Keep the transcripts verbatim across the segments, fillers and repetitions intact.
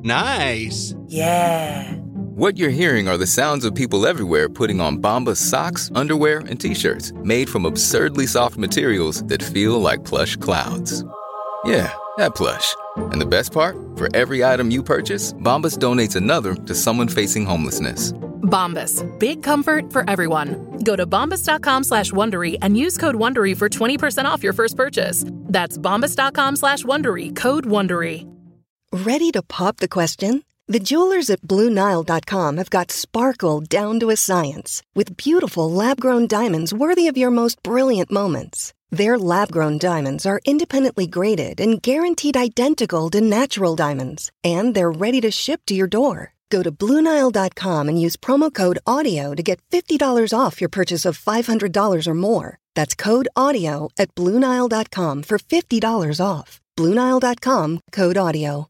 Nice. Yeah. What you're hearing are the sounds of people everywhere putting on Bombas socks, underwear, and T-shirts made from absurdly soft materials that feel like plush clouds. Yeah, that plush. And the best part? For every item you purchase, Bombas donates another to someone facing homelessness. Bombas. Big comfort for everyone. Go to bombas.com slash Wondery and use code Wondery for twenty percent off your first purchase. That's bombas.com slash Wondery. Code Wondery. Ready to pop the question? The jewelers at Blue Nile dot com have got sparkle down to a science with beautiful lab-grown diamonds worthy of your most brilliant moments. Their lab-grown diamonds are independently graded and guaranteed identical to natural diamonds, and they're ready to ship to your door. Go to Blue Nile dot com and use promo code AUDIO to get fifty dollars off your purchase of five hundred dollars or more. That's code AUDIO at Blue Nile dot com for fifty dollars off. Blue Nile dot com, code AUDIO.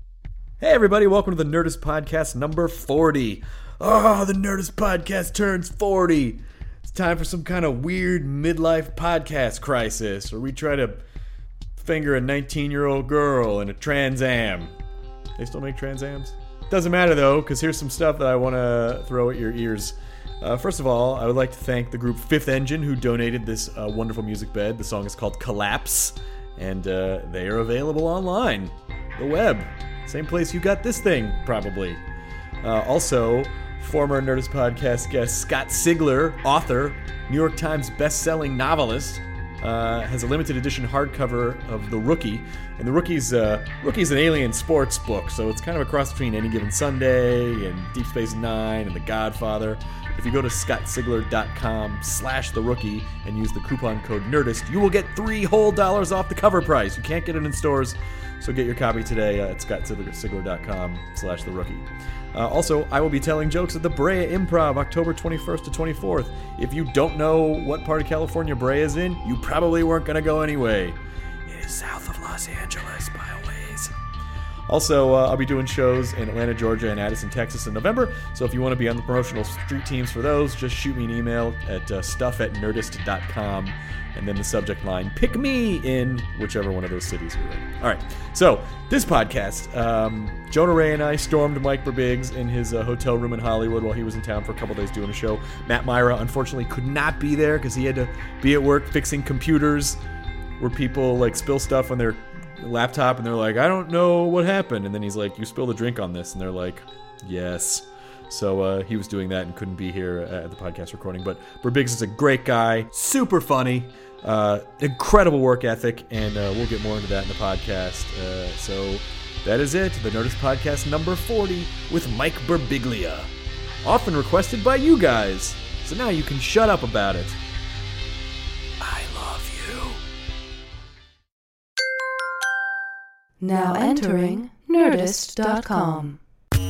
Hey everybody, welcome to the Nerdist Podcast number forty. Oh, the Nerdist Podcast turns forty. It's time for some kind of weird midlife podcast crisis where we try to finger a nineteen-year-old girl in a Trans Am. They still make Trans Ams? Doesn't matter though, because here's some stuff that I want to throw at your ears. Uh, first of all, I would like to thank the group Fifth Engine who donated this uh, wonderful music bed. The song is called Collapse, and uh, they are available online. The web. Same place you got this thing, probably. Uh, also, former Nerdist Podcast guest Scott Sigler, author, New York Times best-selling novelist, uh, has a limited edition hardcover of The Rookie. And The Rookie's, uh, Rookie's an alien sports book, so it's kind of a cross between Any Given Sunday and Deep Space Nine and The Godfather. If you go to scottsigler.com slash The Rookie and use the coupon code NERDIST, you will get three whole dollars off the cover price. You can't get it in stores, so get your copy today uh, at scottsigler.com slash The Rookie. Uh, also, I will be telling jokes at the Brea Improv October twenty-first to twenty-fourth. If you don't know what part of California Brea is in, you probably weren't going to go anyway. It is south of Los Angeles by a ways. Also, uh, I'll be doing shows in Atlanta, Georgia, and Addison, Texas in November. So if you want to be on the promotional street teams for those, just shoot me an email at uh, stuff at nerdist dot com. And then the subject line, pick me in whichever one of those cities you're in. All right, so this podcast, um, Jonah Ray and I stormed Mike Birbiggs in his uh, hotel room in Hollywood while he was in town for a couple days doing a show. Matt Myra, unfortunately, could not be there because he had to be at work fixing computers where people like spill stuff on their laptop and they're like, I don't know what happened. And then he's like, you spilled a drink on this. And they're like, yes. So uh, he was doing that and couldn't be here at the podcast recording. But Birbiggs is a great guy, super funny. Uh, incredible work ethic, and uh, we'll get more into that in the podcast. Uh, so that is it, the Nerdist Podcast number forty with Mike Birbiglia. Often requested by you guys, so now you can shut up about it. I love you. Now entering nerdist dot com.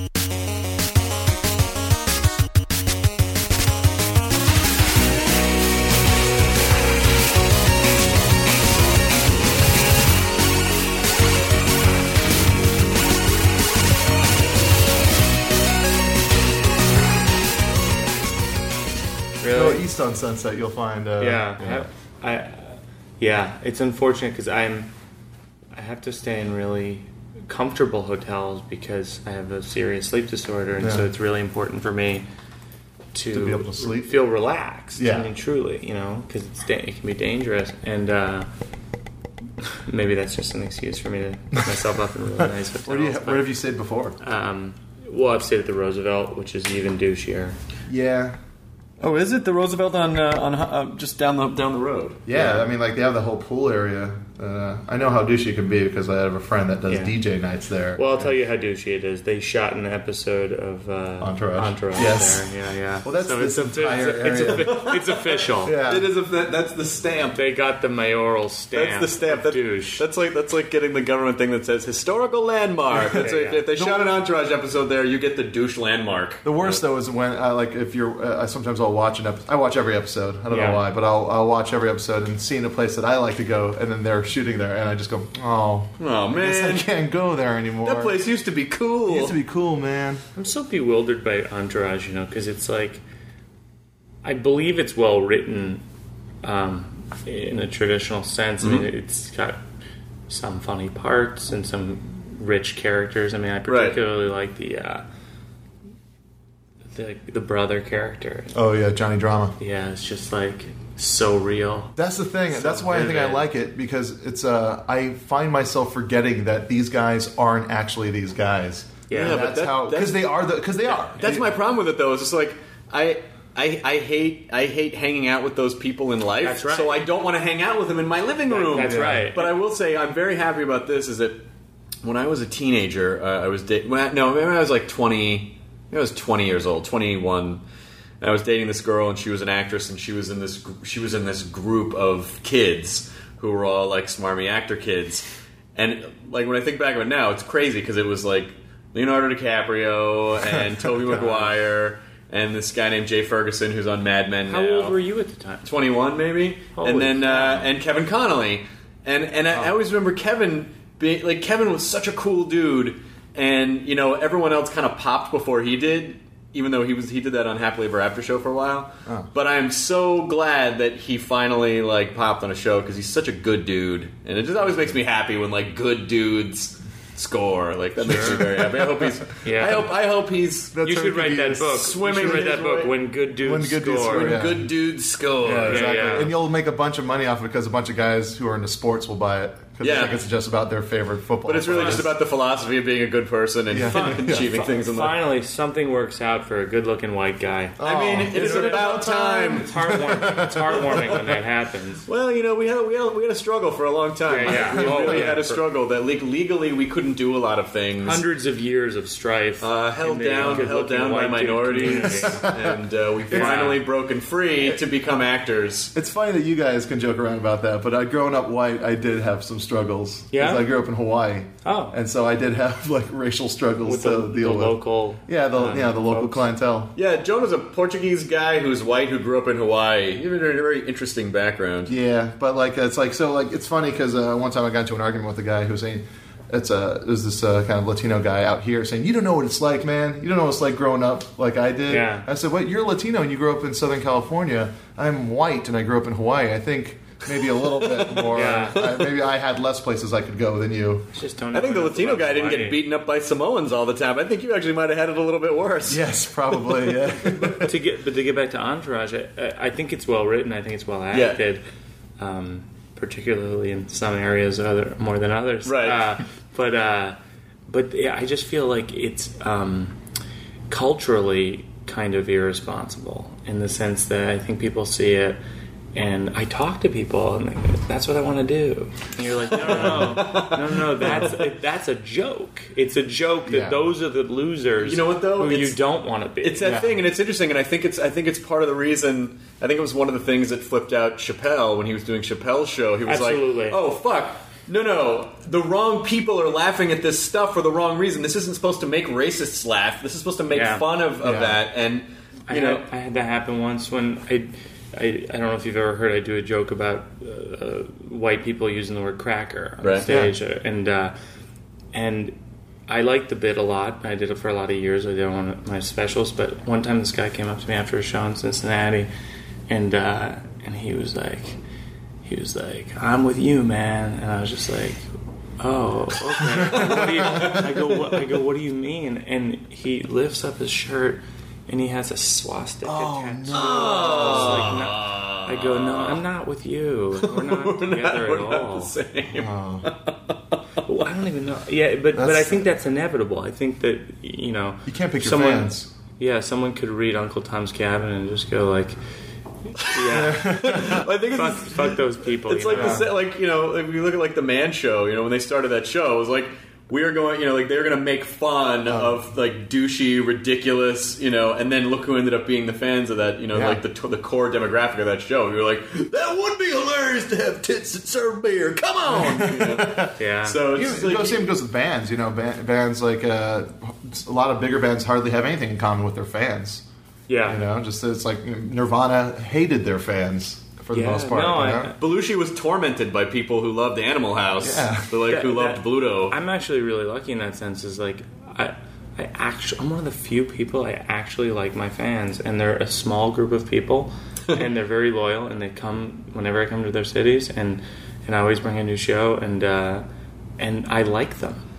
Go east on Sunset, you'll find. Uh, yeah, yeah. I, I, yeah, it's unfortunate because I'm, I have to stay in really comfortable hotels because I have a serious sleep disorder, and yeah. so it's really important for me to, to be able to sleep, feel relaxed. Yeah, I mean, truly, you know, because it's da- it can be dangerous, and uh, maybe that's just an excuse for me to put myself up in really nice hotels. Where, do you, but, where have you stayed before? Um, well, I've stayed at the Roosevelt, which is even douchier. Yeah. Oh, is it the Roosevelt on uh, on uh, just down the down the road? Yeah, yeah, I mean, like they have the whole pool area. Uh, I know how douchey it can be because I have a friend that does yeah. D J nights there. Well, I'll tell you how douchey it is. They shot an episode of uh, Entourage. Entourage yes. there. Yeah, yeah. Well, that's so this it's, entire it's, area. It's, it's official. yeah. It is. A, that's the stamp. They got the mayoral stamp. That's the stamp. That, douche. That's like that's like getting the government thing that says historical landmark. That's yeah, like, yeah. If they the shot an Entourage episode there, you get the douche landmark. The worst though is when uh, like if you're. Uh, sometimes I'll watch an episode. I watch every episode. I don't yeah. know why, but I'll I'll watch every episode and see in a place that I like to go, and then they're shooting there, and I just go, oh. Oh, man. I guess I can't go there anymore. That place used to be cool. It used to be cool, man. I'm so bewildered by Entourage, you know, because it's like, I believe it's well written um, in a traditional sense. Mm-hmm. I mean, it's got some funny parts and some rich characters. I mean, I particularly right. like the, uh, the the brother character. Oh yeah, Johnny Drama. Yeah, it's just like so real. That's the thing. So That's why vivid. I think I like it, because it's. Uh, I find myself forgetting that these guys aren't actually these guys. Yeah, yeah but that's that, how because they are the because they are. That's my problem with it, though. It's just like I. I, I hate I hate hanging out with those people in life. That's right. So I don't want to hang out with them in my living room. That's right. But I will say I'm very happy about this. Is that when I was a teenager, uh, I was da- when I, no, maybe I was like twenty. Maybe I was twenty years old, twenty-one. And I was dating this girl, and she was an actress, and she was in this she was in this group of kids who were all like smarmy actor kids. And like when I think back of it now, it's crazy because it was like Leonardo DiCaprio and Tobey Maguire. And this guy named Jay Ferguson, who's on Mad Men now. How old were you at the time? twenty-one, maybe. Holy and then uh, and Kevin Connolly, and and I, oh. I always remember Kevin being like Kevin was such a cool dude, and you know everyone else kind of popped before he did, even though he was he did that on Happily Ever After show for a while. Oh. But I'm so glad that he finally like popped on a show because he's such a good dude, and it just always makes me happy when like good dudes score. Like that sure. makes me very happy. I hope he's. Yeah. I hope. I hope he's. You should write that book. Swimming. You should write that book. Way. When good dudes when good score. Dudes score when yeah. good dudes score. Yeah, exactly. Yeah, yeah. And you'll make a bunch of money off it because a bunch of guys who are into sports will buy it. Because yeah. I think it's just about their favorite football. But it's really players. just about the philosophy of being a good person and, yeah. and achieving yeah. things in life. Finally, something works out for a good-looking white guy. Oh, I mean, it's about time. It's heartwarming. It's heartwarming when that happens. Well, you know, we had we had, we had a struggle for a long time. Yeah, yeah. We oh, really yeah. had a struggle that le- legally we couldn't do a lot of things. Hundreds of years of strife, uh, held down, held down by minorities, and uh, we've yeah. finally broken free to become actors. It's funny that you guys can joke around about that, but I, growing up white, I did have some struggles. Yeah, I grew up in Hawaii. Oh, and so I did have like racial struggles with to the, deal the with. Local, yeah, the um, yeah the local folks. clientele. Yeah, Jonah's a Portuguese guy who's white who grew up in Hawaii. You have a very interesting background. Yeah, but like it's like so like it's funny because uh, one time I got into an argument with a guy who was saying it's a there's this uh, kind of Latino guy out here saying you don't know what it's like, man. You don't know what it's like growing up like I did. Yeah. I said, "What? You're Latino and you grew up in Southern California. I'm white and I grew up in Hawaii. I think." Maybe a little bit more. Yeah. I, maybe I had less places I could go than you. Just don't I think the Latino guy didn't get beaten up by Samoans all the time. I think you actually might have had it a little bit worse. Yes, probably. Yeah. but to get but to get back to Entourage, I, I think it's well written. I think it's well acted, yeah. um, particularly in some areas other more than others. Right. Uh, but uh, but yeah, I just feel like it's um, culturally kind of irresponsible in the sense that I think people see it. And I talk to people, and they go, that's what I want to do. And you're like, no, no, no, no, no, that's that's a joke. It's a joke that yeah. those are the losers. You know what though? Who it's, you don't want to be. It's that yeah. thing, and it's interesting, and I think it's I think it's part of the reason. I think it was one of the things that flipped out Chappelle when he was doing Chappelle's show. He was Absolutely. like, oh fuck. No, no. The wrong people are laughing at this stuff for the wrong reason. This isn't supposed to make racists laugh. This is supposed to make yeah. fun of, of yeah. that. And you I know, had, I had that happen once when I. I, I don't know if you've ever heard I do a joke about uh, white people using the word cracker on right. stage, Yeah. and uh, and I liked the bit a lot. I did it for a lot of years. I did one of my specials, but one time this guy came up to me after a show in Cincinnati, and uh, and he was like, he was like, "I'm with you, man," and I was just like, "Oh, okay." What do you, I go, what, I go, "What do you mean?" And he lifts up his shirt. And he has a swastika oh, tattoo. No. I, like, no. I go, no, I'm not with you. We're not we're together not, at we're all. Not the same. Oh. Well, I don't even know. Yeah, but that's, but I think that's inevitable. I think that you know you can't pick your someone, fans. Yeah, someone could read Uncle Tom's Cabin and just go like, yeah, well, I think fuck, it's, fuck those people. It's you like know? the, like you know if you look at like the Man Show. You know when they started that show, it was like. We are going, you know, like they're going to make fun oh. of like douchey, ridiculous, you know, and then look who ended up being the fans of that, you know, yeah. like the the core demographic of that show. You're like, that would be hilarious to have tits that serve beer. Come on, you know? Yeah. So You, it's you like, know, same goes with bands. You know, band, bands like uh, a lot of bigger bands hardly have anything in common with their fans. Yeah. You know, just it's like Nirvana hated their fans. For the Yeah, most part, no, you know? I- Belushi was tormented by people who loved Animal House, Yeah. but like That- who loved that- Bluto. I'm actually really lucky in that sense. Is like I, I actually I'm one of the few people I actually like my fans, and they're a small group of people, and they're very loyal, and they come whenever I come to their cities, and and I always bring a new show, and uh, and I like them.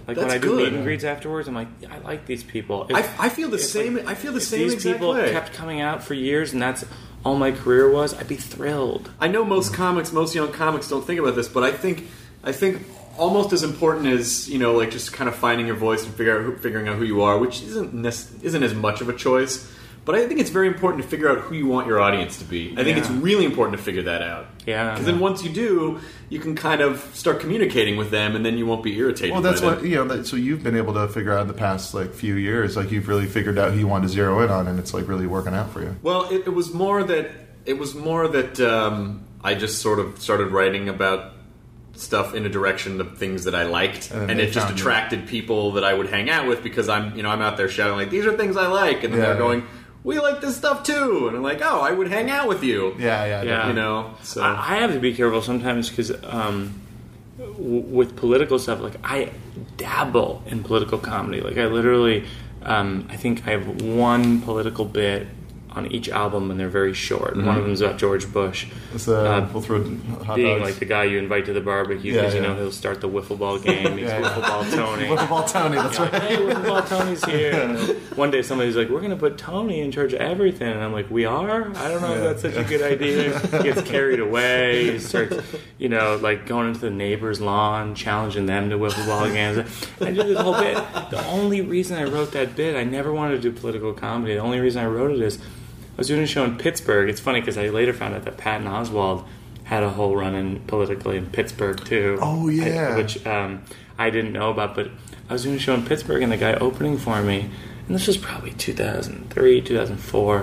Like That's when I do good. meet and greets afterwards, I'm like, yeah, I like these people. If, I, I feel the if, same. like, I feel the if same these exact people way. kept coming out for years, and that's all my career was, I'd be thrilled. I know most comics, most young comics, don't think about this, but I think, I think almost as important as, you know, like just kind of finding your voice and figure out who, figuring out who you are, which isn't nec- isn't as much of a choice. But I think it's very important to figure out who you want your audience to be. I think Yeah. it's really important to figure that out. Yeah. Because then once you do, you can kind of start communicating with them, and then you won't be irritated. Well, that's by what them. you know. That, so you've been able to figure out in the past like few years, like you've really figured out who you want to zero in on, and it's like really working out for you. Well, it, it was more that it was more that um, I just sort of started writing about stuff in a direction of things that I liked, And then and they it just found you. attracted people that I would hang out with because I'm, you know, I'm out there shouting like, "These are things I like," and then Yeah, they're yeah. going, "We like this stuff too," and I'm like, "Oh, I would hang out with you." Yeah, yeah, Yeah. You know, so I, I have to be careful sometimes because um, w- with political stuff, like I dabble in political comedy. Like I literally, um, I think I have one political bit on each album, and they're very short. Mm-hmm. One of them is about George Bush. It's, uh, Uh, we'll throw hot being dogs. like the guy you invite to the barbecue Yeah, because you yeah. know he'll start the wiffle ball game. He's Yeah, yeah. wiffle ball Tony. Wiffle Ball Tony. That's right. Hey, wiffle ball Tony's here. And one day somebody's like, "We're going to put Tony in charge of everything," and I'm like, "We are? I don't know if that's such a good idea." He gets carried away. He starts, you know, like going into the neighbor's lawn, challenging them to wiffle ball games. I did this whole bit. The only reason I wrote that bit, I never wanted to do political comedy. The only reason I wrote it is I was doing a show in Pittsburgh. It's funny because I later found out that Patton Oswalt had a whole run-in politically in Pittsburgh too. Oh, yeah. I- which um, I didn't know about. But I was doing a show in Pittsburgh, and the guy opening for me, and this was probably two thousand three, two thousand four.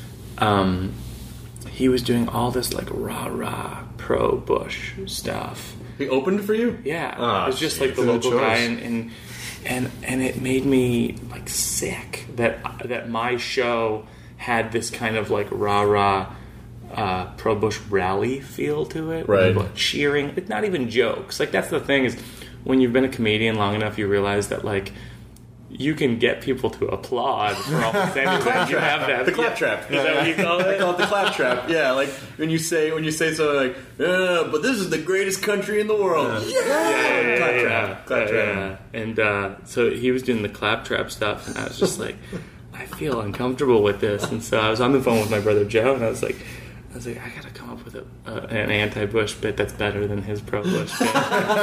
Um, he was doing all this like rah rah pro Bush stuff. he opened for you. Yeah, Ah, it was just shit. like the Good local choice. guy, and, and and and it made me like sick that that my show had this kind of like rah rah uh, pro Bush rally feel to it, Right. Like cheering. It's not even jokes. Like that's the thing is when you've been a comedian long enough, you realize that like you can get people to applaud for almost anything. You have that The claptrap. Is that what you call I it? call it the claptrap. Yeah, like when you say when you say something like, "Yeah, but this is the greatest country in the world." Yeah, yeah, yeah, claptrap, yeah, claptrap. yeah. And uh, so he was doing the claptrap stuff, and I was just like, I feel uncomfortable with this. And so I was on the phone with my brother Joe, and I was like, I was like, I gotta come up with a, uh, an anti-Bush bit that's better than his pro-Bush bit. and,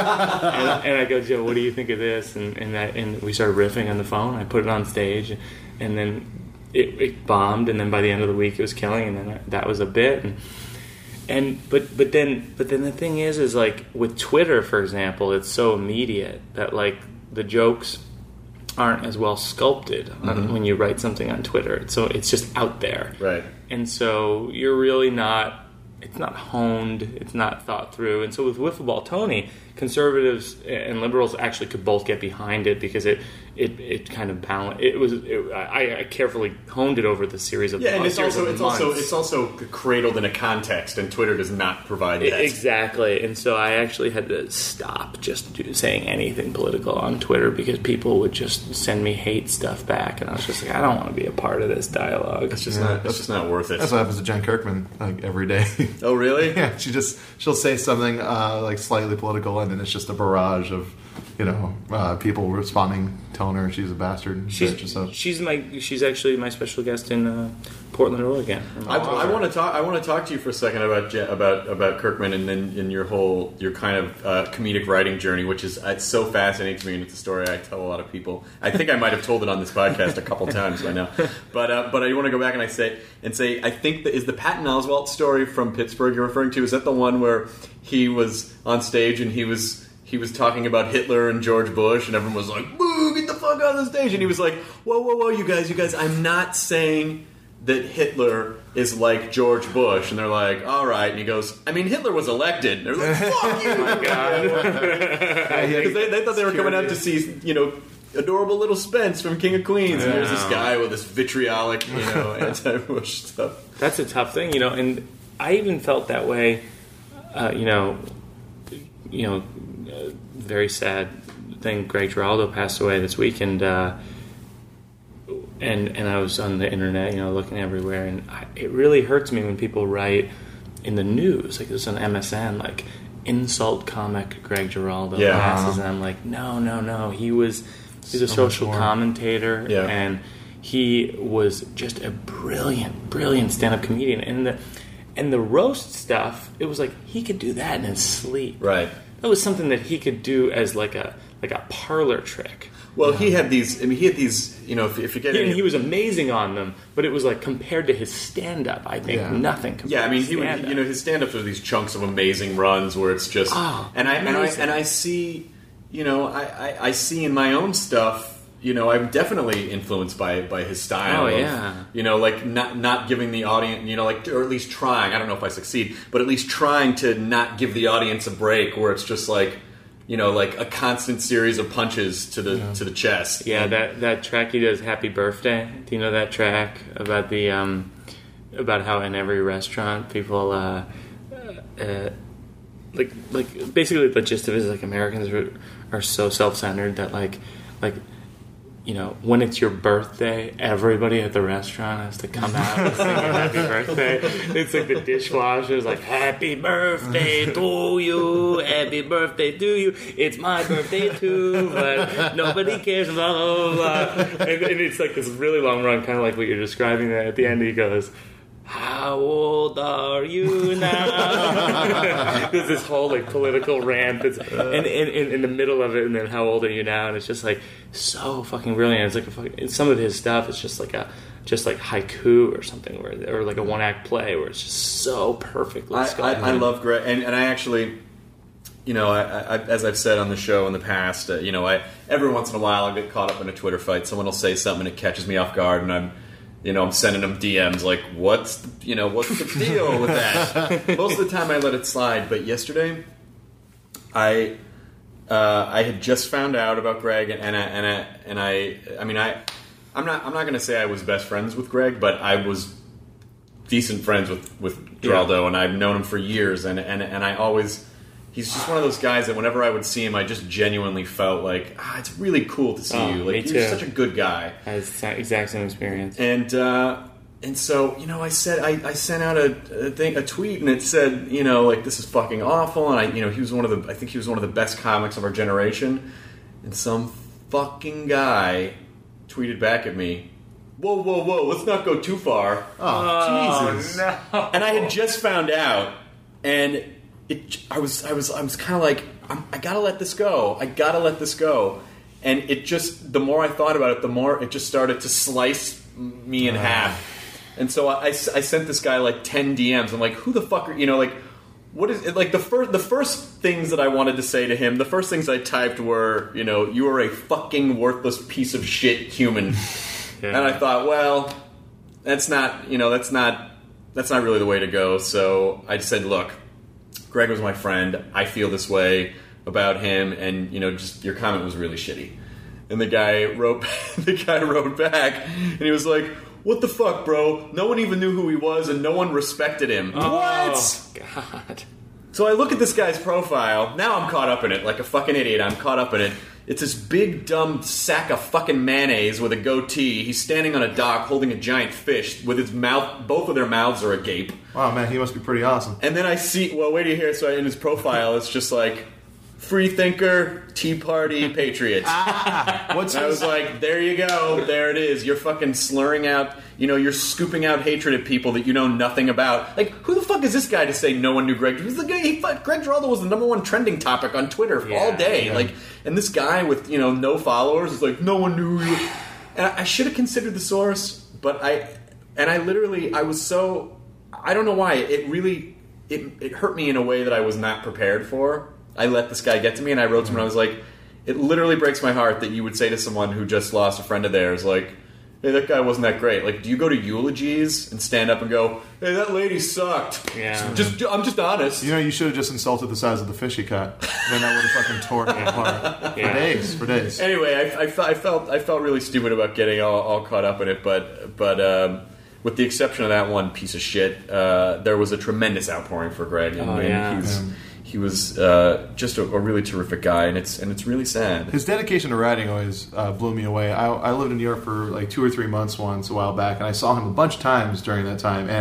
and I go, Joe, what do you think of this? And and, I, and we started riffing on the phone. I put it on stage, and then it, it bombed. And then by the end of the week, it was killing. And then I, that was a bit. And and but but then but then the thing is, is like with Twitter, for example, it's so immediate that like the jokes aren't as well sculpted on, when you write something on Twitter. So it's just out there. Right. And so you're really not, it's not honed, it's not thought through. And so with Wiffle Ball Tony, conservatives and liberals actually could both get behind it because it it, it kind of balanced. It was it, I, I carefully honed it over the series of Yeah, and a it's series also of it's also months. it's also cradled in a context, and Twitter does not provide that. Exactly, and so I actually had to stop just do, saying anything political on Twitter because people would just send me hate stuff back, and I was just like, I don't want to be a part of this dialogue. It's just Yeah, not. It's just not worth it. That's what happens to Jen Kirkman like every day. Oh, really? Yeah, she just she'll say something uh, like slightly political, and then it's just a barrage of you know uh, people responding, telling her she's a bastard. And She's bitch, so. she's my she's actually my special guest in uh, Portland, Oregon. I, I want to talk. I want to talk to you for a second about Je- about about Kirkman and then in your whole your kind of uh, comedic writing journey, which is it's so fascinating to me, and it's a story I tell a lot of people. I think I might have told it on this podcast a couple times by now, but uh, but I want to go back and I say and say I think that is the Patton Oswalt story from Pittsburgh you're referring to. Is that the one where he was on stage and he was. He was talking about Hitler and George Bush, and everyone was like, "Boo! Get the fuck on the stage!" And he was like, "Whoa, whoa, whoa, you guys, you guys! I'm not saying that Hitler is like George Bush." And they're like, "All right." And he goes, "I mean, Hitler was elected." And they're like, "Fuck you!" Because they, they thought they were coming out to see, you know, adorable little Spence from King of Queens, and there's this guy with this vitriolic, you know, anti-Bush stuff. That's a tough thing, you know. And I even felt that way, uh, you know. You know, uh, very sad thing. Greg Giraldo passed away this week, and uh, and and I was on the internet, you know, looking everywhere, and I, it really hurts me when people write in the news, like this on M S N, like insult comic Greg Giraldo Yeah. passes, and I'm like, no, no, no. He was he's a So social much more. commentator, Yeah. and he was just a brilliant, brilliant stand-up comedian. And the and the roast stuff, it was like he could do that in his sleep. Right. That was something that he could do as like a like a parlor trick. Well, he had these. I mean, he had these. You know, if, if you get He, any, he was amazing on them, but it was like compared to his stand-up, I think Yeah. nothing. Compared Yeah, I mean, to he would, stand-up. you know, his stand-ups are these chunks of amazing runs where it's just, Oh, and I and I amazing. and I see, you know, I, I, I see in my own stuff, you know, I'm definitely influenced by by his style. Oh, of, yeah. you know, like not not giving the audience, you know, like or at least trying. I don't know if I succeed, but at least trying to not give the audience a break where it's just like, you know, like a constant series of punches to the to the chest. Yeah, And- that, that track he does, "Happy Birthday." Do you know that track about the um, about how in every restaurant people uh, uh, like like basically the gist of it is like Americans are, are so self-centered that like like you know, when it's your birthday, everybody at the restaurant has to come out and sing happy birthday. It's like the dishwasher's like, happy birthday to you, happy birthday to you. It's my birthday too, but nobody cares, blah, blah, blah. And, and it's like this really long run, kind of like what you're describing there. At the end, he goes, how old are you now? There's this whole like political rant that's and in, in, in the middle of it, and then how old are you now? And it's just like so fucking brilliant. It's like a fucking, some of his stuff is just like a just like haiku or something, where or like a one act play where it's just so perfectly I, I, sculpted. I love Greg, and, and I actually, you know, I, I, as I've said on the show in the past, uh, you know, I every once in a while I get caught up in a Twitter fight. Someone will say something and it catches me off guard, and I'm. You know, I'm sending them D Ms like, what's the, you know, what's the deal with that? Most of the time I let it slide, but yesterday I uh, I had just found out about Greg, and, and I and I and I I mean I I'm not I'm not going to say I was best friends with Greg, but I was decent friends with with Geraldo, Yeah. and I've known him for years, and and and I always. He's just one of those guys that whenever I would see him, I just genuinely felt like, ah, it's really cool to see Oh, you. Like me you're too. such a good guy. I had the exact same experience. And uh, and so you know, I said I, I sent out a, a thing, a tweet, and it said, you know, like this is fucking awful. And I, you know, he was one of the, I think he was one of the best comics of our generation. And some fucking guy tweeted back at me, "Whoa, whoa, whoa! Let's not go too far." Oh, Jesus. no. And I had just found out, and it, I was, I was, I was kind of like, I'm, I gotta let this go. I gotta let this go. And it just, the more I thought about it, the more it just started to slice me in half. And so I, I, I sent this guy like ten D Ms. I'm like, who the fuck are you know? Like, what is it? Like the first, the first things that I wanted to say to him, the first things I typed were, you know, you are a fucking worthless piece of shit human. Yeah. And I thought, well, that's not, you know, that's not, that's not really the way to go. So I said, look, Greg was my friend. I feel this way about him, and you know, just your comment was really shitty. And the guy wrote, the guy wrote back, and he was like, "What the fuck, bro? No one even knew who he was, and no one respected him." Oh, What? God. So I look at this guy's profile. Now I'm caught up in it, like a fucking idiot. I'm caught up in it. It's this big, dumb sack of fucking mayonnaise with a goatee. He's standing on a dock holding a giant fish with his mouth, both of their mouths are agape. Wow, man, he must be pretty awesome. And then I see, well, wait till you hear, so in his profile, it's just like, free thinker, Tea Party, patriot. What's And I was like, there you go, there it is. You're fucking slurring out, you know, you're scooping out hatred at people that you know nothing about. Like, who the fuck is this guy to say no one knew Greg? He was the guy, he, Greg Giraldo was the number one trending topic on Twitter Yeah, all day. yeah. Like, and this guy with, you know, no followers is like, no one knew who you. And I, I should have considered the source, but I, and I literally, I was so, I don't know why, it really, it, it hurt me in a way that I was not prepared for. I let this guy get to me, and I wrote to him, and I was like, it literally breaks my heart that you would say to someone who just lost a friend of theirs, like, hey, that guy wasn't that great. Like, do you go to eulogies and stand up and go, hey, that lady sucked? Yeah. Just, I'm just honest. You know, you should have just insulted the size of the fish he caught. Then that would have fucking torn me apart. Yeah. For days, for days. Anyway, I, I, fe- I felt I felt really stupid about getting all, all caught up in it, but but um, with the exception of that one piece of shit, uh, there was a tremendous outpouring for Greg, and, Oh, and yeah. he's, he was uh, just a, a really terrific guy, and it's and it's really sad. His dedication to writing always uh, blew me away. I, I lived in New York for like two or three months once a while back, and I saw him a bunch of times during that time. And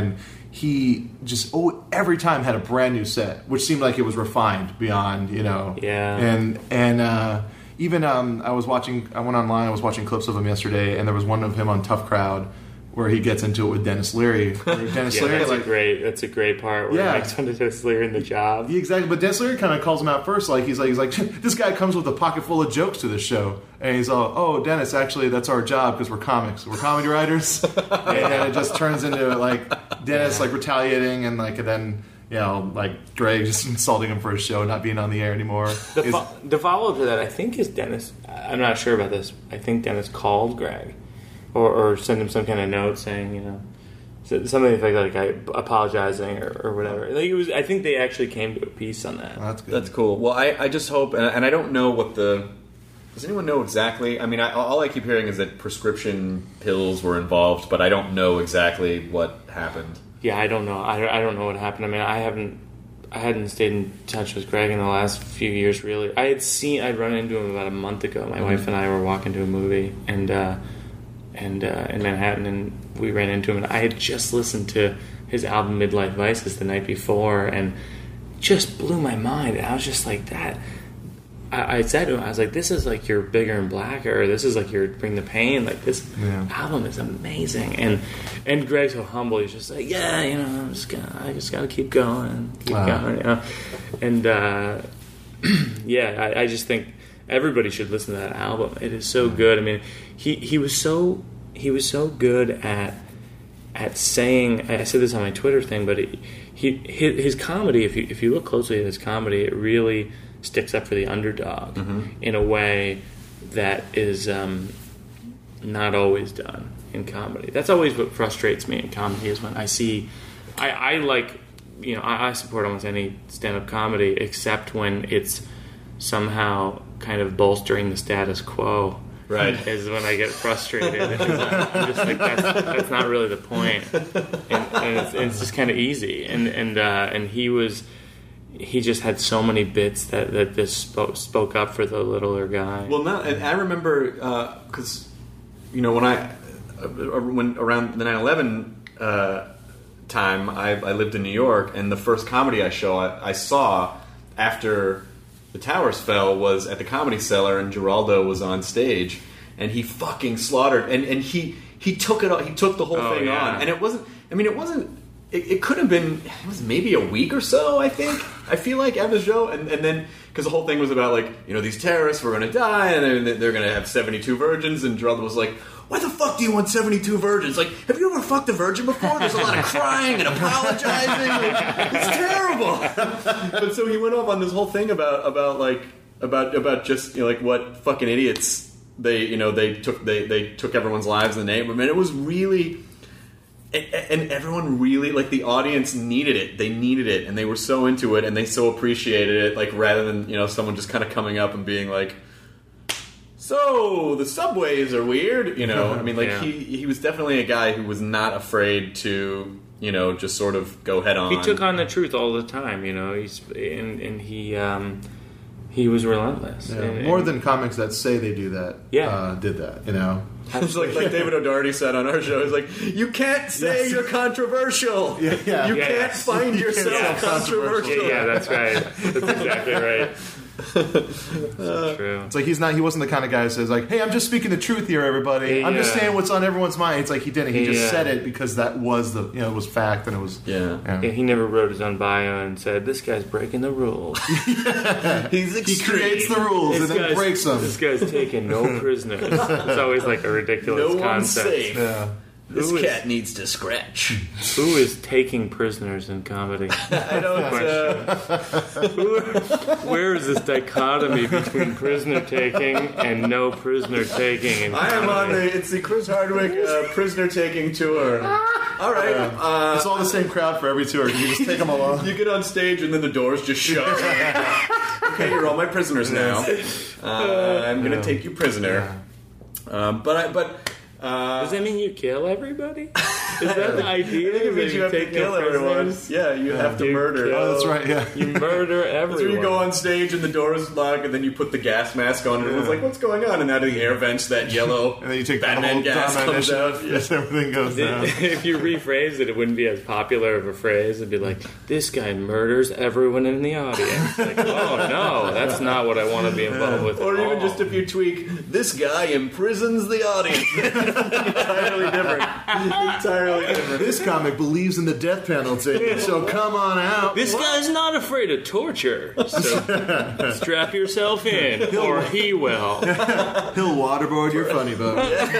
he just oh every time had a brand new set, which seemed like it was refined beyond, you know. Yeah. And and uh, even um, I was watching. I went online. I was watching clips of him yesterday, and there was one of him on Tough Crowd where he gets into it with Dennis Leary. Dennis yeah, Leary, that's like, a great. That's a great part where Yeah. he makes fun of Dennis Leary in The Job. Yeah, exactly, but Dennis Leary kind of calls him out first. Like he's like, he's like, this guy comes with a pocket full of jokes to this show, and he's all, oh, Dennis, actually, that's our job because we're comics, we're comedy writers, and then it just turns into like Dennis like retaliating, and like and then you know like Greg just insulting him for his show, not being on the air anymore. The, Is- fo- the follow up to that, I think, is Dennis. I'm not sure about this. I think Dennis called Greg, or, or sent him some kind of note saying, you know, so- something like like I apologizing or, or whatever. Like it was. I think they actually came to a peace on that. Oh, that's good. That's cool. Well, I, I just hope, and, and I don't know what the. Does anyone know exactly? I mean, I, all I keep hearing is that prescription pills were involved, but I don't know exactly what happened. Yeah, I don't know. I, I don't know what happened. I mean, I haven't. I hadn't stayed in touch with Greg in the last few years. Really, I had seen. I'd run into him about a month ago. My mm-hmm. wife and I were walking to a movie, and. Uh, and uh, in Manhattan, and we ran into him, and I had just listened to his album Midlife Vices the night before, and just blew my mind. And I was just like, that. I, I said to him, I was like, this is like your Bigger and Blacker, or this is like your Bring the Pain. Like, this yeah. album is amazing. And and Greg's so humble. He's just like, yeah, you know, I'm just gonna, I just got to keep going, keep wow. going, you know. And uh, yeah, I, I just think everybody should listen to that album. It is so good. I mean, he, he was so he was so good at at saying. I said this on my Twitter thing, but it, he his, his comedy. If you if you look closely at his comedy, it really sticks up for the underdog mm-hmm. in a way that is um, not always done in comedy. That's always what frustrates me in comedy is when I see. I, I like you know I, I support almost any stand-up comedy except when it's somehow kind of bolstering the status quo. Right. Is when I get frustrated. I'm just like, that's, that's not really the point. And, and it's, it's just kind of easy. And and uh, and he was, he just had so many bits that, that this spoke, spoke up for the littler guy. Well, no, and I remember, because, uh, you know, when I, uh, when around the nine eleven uh, time, I, I lived in New York, and the first comedy I show I, I saw after the towers fell was at the Comedy Cellar, and Geraldo was on stage, and he fucking slaughtered, and, and he he took it, he took the whole oh, thing yeah. on, and it wasn't. I mean, it wasn't. It, it could have been. It was maybe a week or so. I think. I feel like at the show, and and then because the whole thing was about like you know these terrorists were going to die, and they're, they're going to have seventy-two virgins, and Geraldo was like, why the fuck do you want seventy-two virgins? Like, have you ever fucked a virgin before? There's a lot of crying and apologizing. Like, it's terrible. But so he went off on this whole thing about about like about about just you know, like what fucking idiots they you know they took they, they took everyone's lives in the name of it. And it was really and, and everyone really like the audience needed it. They needed it, and they were so into it, and they so appreciated it. Like rather than you know someone just kind of coming up and being like, so the subways are weird, you know. I mean, like yeah. he he was definitely a guy who was not afraid to, you know, just sort of go head on. He took on the truth all the time, you know. He's and and he um, he was relentless. Yeah. And, More and, than comics that say they do that. Yeah, uh, did that, you know. It's like like David O'Doherty said on our show. He's like, you can't say yes. you're controversial. Yeah, yeah. You yeah, can't yeah. find you yourself can't controversial. Yeah, yeah, that's right. That's exactly right. So true. It's like he's not. He wasn't the kind of guy who says like, "Hey, I'm just speaking the truth here, everybody. Yeah. I'm just saying what's on everyone's mind." It's like he didn't. He just Yeah. said it because that was the you know it was fact and it was Yeah. yeah. Yeah, he never wrote his own bio and said, "This guy's breaking the rules." He's He extreme. creates the rules This and then guy's- breaks them. This guy's taking no prisoners. It's always like a ridiculous No one's concept. safe. Yeah. This Who is- cat needs to scratch. Who is taking prisoners in comedy? I don't. Uh, Who, where is this dichotomy between prisoner taking and no prisoner taking? In I am on comedy? the. It's the Chris Hardwick uh, prisoner taking tour. All right. Uh, It's all the same crowd for every tour. You just take them along. You get on stage and then the doors just shut. Okay, you're all my prisoners now. Uh, I'm going to take you prisoner. Um, but I, but Uh, Does that mean you kill everybody? Is that the idea? I think it means That you have to take kill no everyone. prisoners? Yeah, you have to You murder. kill- Oh, that's right, yeah. You murder everyone. That's where you go on stage and the door is locked, and then you put the gas mask on, and everyone's like, "What's going on?" And out of the air vents, that yellow And then you take Batman the whole gas Batman comes out. initiative. Yes, everything goes down. If you rephrased it, it wouldn't be as popular of a phrase. It'd be like, "This guy murders everyone in the audience." Like, oh no, that's not what I want to be involved with. Or at even all. just if you tweak, "This guy imprisons the audience." Entirely different. Entirely different. This comic believes in the death penalty, so come on out. This guy's not afraid of torture, so strap yourself in, or he will. He'll waterboard your funny bone.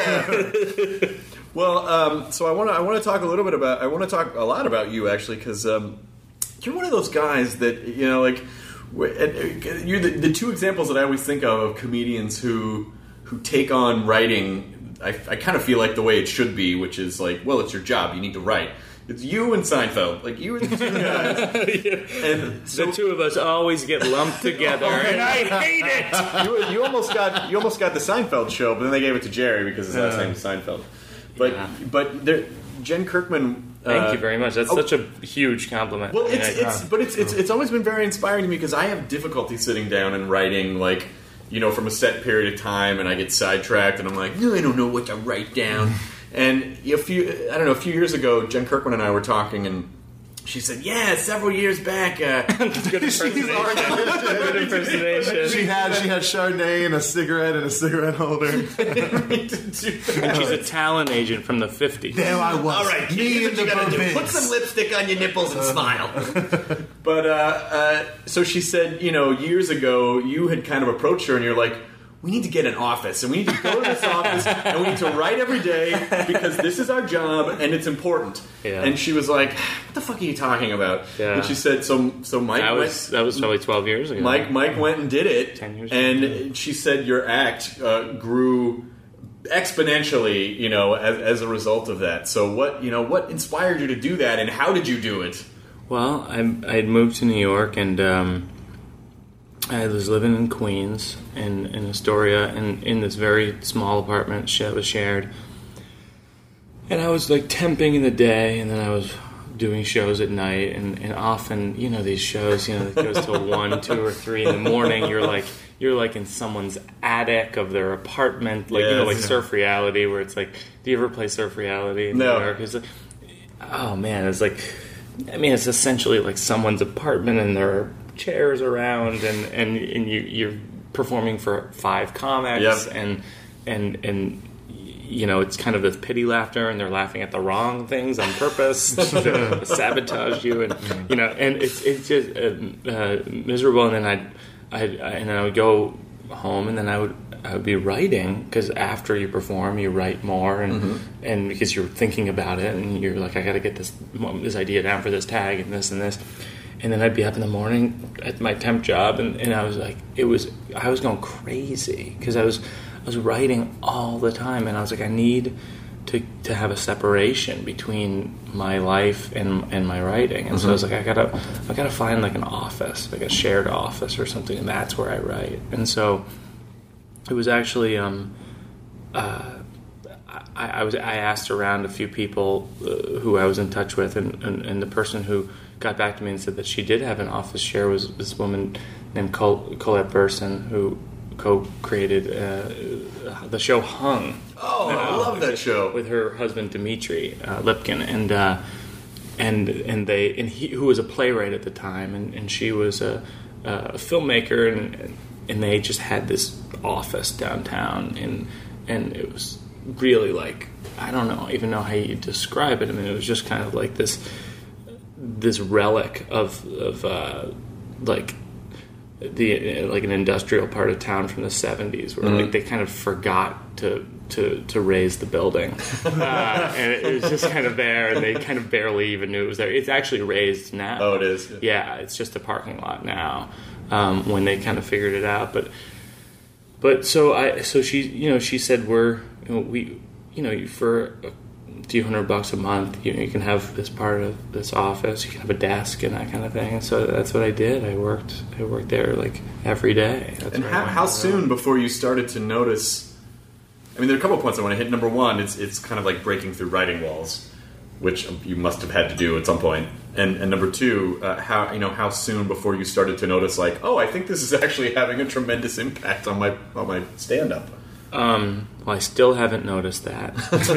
Well, um, so I want to I want to talk a little bit about I want to talk a lot about you actually because um, you're one of those guys that you know like wh- and- you're the, the two examples that I always think of of comedians who who take on writing. I, I kind of feel like the way it should be, which is like, well, it's your job. You need to write. It's you and Seinfeld. Like, you are the two guys. Yeah. And so The two of us always get lumped together, and I hate it. you, you almost got you almost got the Seinfeld show, but then they gave it to Jerry because his last name is Seinfeld. But Yeah. but there, Jen Kirkman. Thank uh, you very much. That's oh, such a huge compliment. Well, I mean, it's I- it's but it's it's it's always been very inspiring to me because I have difficulty sitting down and writing like. You know, from a set period of time, and I get sidetracked, and I'm like, no, I don't know what to write down. And a few, I don't know, a few years ago, Jen Kirkman and I were talking, and she said, "Yeah, several years back." Uh, Good impersonation. Good impersonation. She had she had Chardonnay and a cigarette and a cigarette holder. She's a talent agent from the fifties. There I was. All right, me here's and what the you gotta do. Bourbons. Put some lipstick on your nipples and smile. But uh, uh, so she said, you know, years ago, you had kind of approached her, and you're like, we need to get an office, and we need to go to this office, and we need to write every day because this is our job and it's important. Yeah. And she was like, "What the fuck are you talking about?" Yeah. And she said, "So, so Mike That went." was that was probably twelve years ago. Mike Mike went and did it, Ten years and ago. she said your act uh, grew exponentially, you know, as, as a result of that. So what you know, what inspired you to do that, and how did you do it? Well, I I had moved to New York, and um, I was living in Queens, in, in Astoria, and in this very small apartment that was shared. And I was like temping in the day, and then I was doing shows at night, and, and often, you know, these shows, you know, it goes till one, two, or three in the morning. You're like you're like in someone's attic of their apartment, like you know, like Yes. Surf Reality, where it's like, do you ever play Surf Reality in No. New York? It's like, oh man, it's like, I mean, it's essentially like someone's apartment, and there are chairs around, and and, and you, you're performing for five comics, Yep. and and and you know, it's kind of this pity laughter, and they're laughing at the wrong things on purpose to sabotage you, and you know, and it's it's just uh, uh, miserable. And then I'd, I'd and then I would go home, and then I would I would be writing, because after you perform, you write more, and Mm-hmm. and because you're thinking about it, and you're like, I got to get this this idea down for this tag, and this and this. And then I'd be up in the morning at my temp job, and, and I was like, it was, I was going crazy because I was, I was writing all the time, and I was like, I need to to have a separation between my life and and my writing, and so I was like, I gotta, I gotta find like an office, like a shared office or something, and that's where I write. And so it was actually, um, uh, I, I was, I asked around a few people uh, who I was in touch with, and, and and the person who got back to me and said that she did have an office share was this woman named Col- Colette Burson, who co-created uh, the show Hung. Oh, I love that show. With her husband Dmitry uh, Lipkin, and uh, and and they and he who was a playwright at the time, and, and she was a, a filmmaker, and and they just had this office downtown, and and it was really like, I don't know even know how you describe it. I mean, it was just kind of like this this relic of of uh, like the like an industrial part of town from the seventies, where Mm-hmm. like they kind of forgot to to to raise the building, uh, and it was just kind of there, and they kind of barely even knew it was there. It's actually raised now. Oh, it is? Yeah, it's just a parking lot now. Um, when they kind of figured it out, but but so I so she you know she said we're you know, we you know for a few hundred bucks a month, you know, you can have this part of this office, you can have a desk and that kind of thing. And so that's what I did. I worked I worked there like every day. That's And where I how, went how to soon before you started to notice I mean, there are a couple of points I want to hit. Number one, it's it's kind of like breaking through writing walls, which you must have had to do at some point. And and number two, uh, how you know how soon before you started to notice, like, oh, I think this is actually having a tremendous impact on my on my stand-up. Um, well, I still haven't noticed that.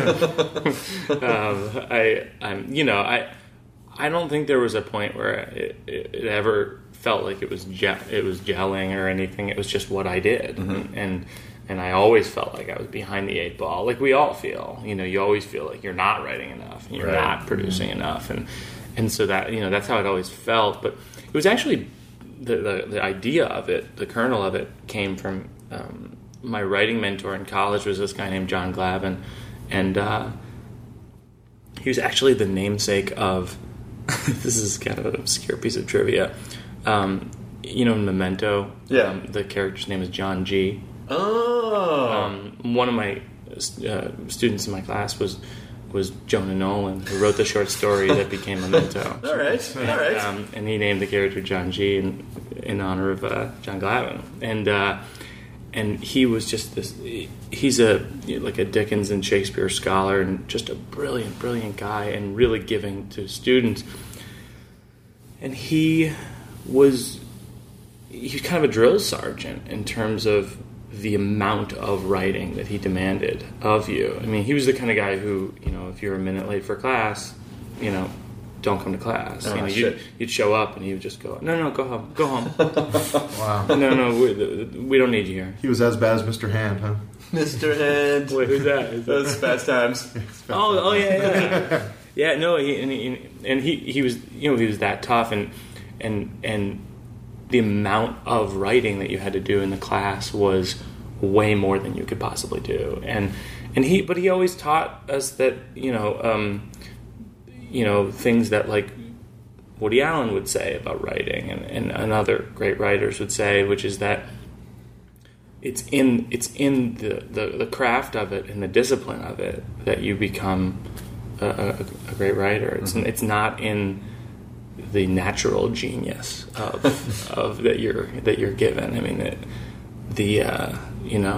um, I, I'm, you know, I, I don't think there was a point where it, it, it ever felt like it was ge- it was gelling or anything. It was just what I did, mm-hmm. and and I always felt like I was behind the eight ball, like we all feel. You know, you always feel like you're not writing enough, and you're right. not producing mm-hmm. enough, and and so that you know that's how it always felt. But it was actually the the, the idea of it, the kernel of it, came from. Um, My writing mentor in college was this guy named John Glavin, and uh, he was actually the namesake of. This is kind of an obscure piece of trivia. Um, you know, in Memento, yeah. um, the character's name is John G. Oh, um, one of my uh, students in my class was was Jonah Nolan, who wrote the short story that became Memento. all right, all right. Um, and he named the character John G. in in honor of uh, John Glavin, and. Uh, And he was just this, he's a, like a Dickens and Shakespeare scholar and just a brilliant, brilliant guy and really giving to students. And he was, he was kind of a drill sergeant in terms of the amount of writing that he demanded of you. I mean, he was the kind of guy who, you know, if you're a minute late for class, you know, don't come to class. Oh, you know, you'd, you'd show up and he would just go, no, no, go home, go home. Wow. No, no, we, we don't need you here. He was as bad as Mister Hand, huh? Mister Hand. Wait, who's that? Is Those Fast Times. Oh, oh yeah, yeah, yeah. No, he and he and he, he was, you know, he was that tough, and and and the amount of writing that you had to do in the class was way more than you could possibly do, and and he, but he always taught us that, you know. Um, You know, things that like Woody Allen would say about writing, and, and, and other great writers would say, which is that it's in it's in the, the, the craft of it and the discipline of it that you become a, a, a great writer. It's mm-hmm. it's not in the natural genius of of that you're that you're given. I mean, it, the uh, you know,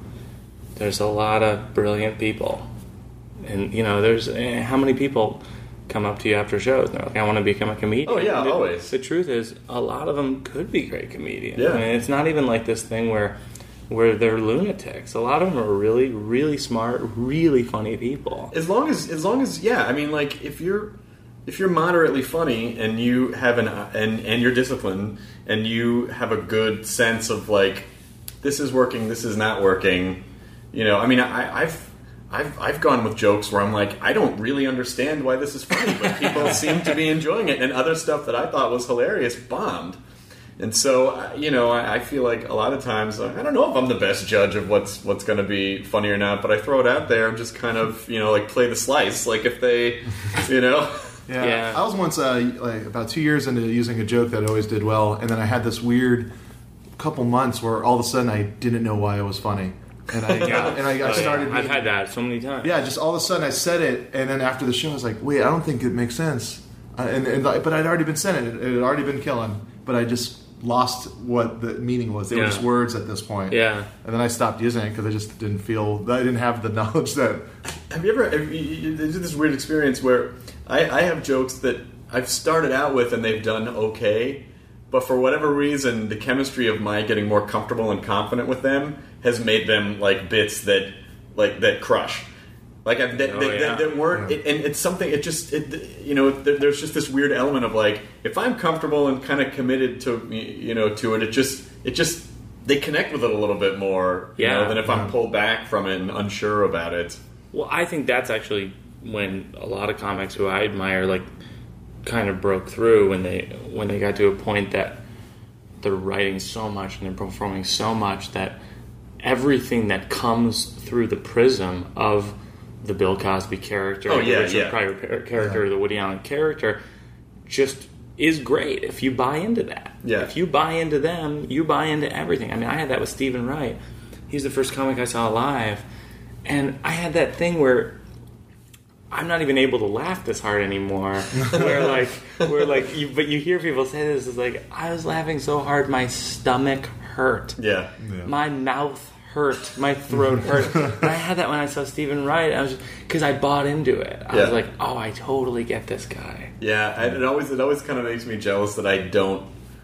there's a lot of brilliant people, and you know, there's eh, how many people come up to you after shows and they're like, I want to become a comedian. Oh yeah, the, always. The truth is, a lot of them could be great comedians. Yeah. I mean, it's not even like this thing where where they're lunatics. A lot of them are really, really smart, really funny people. As long as, as long as, yeah. I mean, like if you're if you're moderately funny and you have an and and you're disciplined and you have a good sense of like, this is working, this is not working. You know, I mean, I, I've. I've I've gone with jokes where I'm like, I don't really understand why this is funny, but people seem to be enjoying it, and other stuff that I thought was hilarious bombed. And so, you know, I, I feel like a lot of times, I don't know if I'm the best judge of what's what's going to be funny or not, but I throw it out there and just kind of, you know, like play the slice, like if they, you know. Yeah. yeah. I was once uh, like about two years into using a joke that always did well, and then I had this weird couple months where all of a sudden I didn't know why it was funny. And I yeah. and I, I started. I've had that so many times. Yeah, just all of a sudden I said it, and then after the show I was like, "Wait, I don't think it makes sense." Uh, and, and but I'd already been saying it; it had already been killing. But I just lost what the meaning was. They yeah. were just words at this point. Yeah. And then I stopped using it because I just didn't feel. I didn't have the knowledge that. Have you ever? Have you, there's this weird experience where I, I have jokes that I've started out with and they've done okay. But for whatever reason, the chemistry of my getting more comfortable and confident with them has made them like bits that, like that crush, like I've, that, oh, that, yeah. that, that weren't. Yeah. It, and it's something. It just, it, you know, there, there's just this weird element of like, if I'm comfortable and kind of committed to, you know, to it, it just, it just, they connect with it a little bit more, you yeah. know, than if Yeah. I'm pulled back from it and unsure about it. Well, I think that's actually when a lot of comics who I admire like kind of broke through when they when they got to a point that they're writing so much and they're performing so much that everything that comes through the prism of the Bill Cosby character, oh, the yeah, Richard yeah. Pryor character, Yeah. the Woody Allen character, just is great if you buy into that. Yeah. If you buy into them, you buy into everything. I mean, I had that with Stephen Wright. He's the first comic I saw live, and I had that thing where I'm not even able to laugh this hard anymore. where like, where like, you, but you hear people say this is like, I was laughing so hard my stomach hurt. Yeah, Yeah. My mouth hurt. My throat hurt. And I had that when I saw Stephen Wright. I was because I bought into it. I Yeah. was like, oh, I totally get this guy. Yeah, I, it always it always kind of makes me jealous that I don't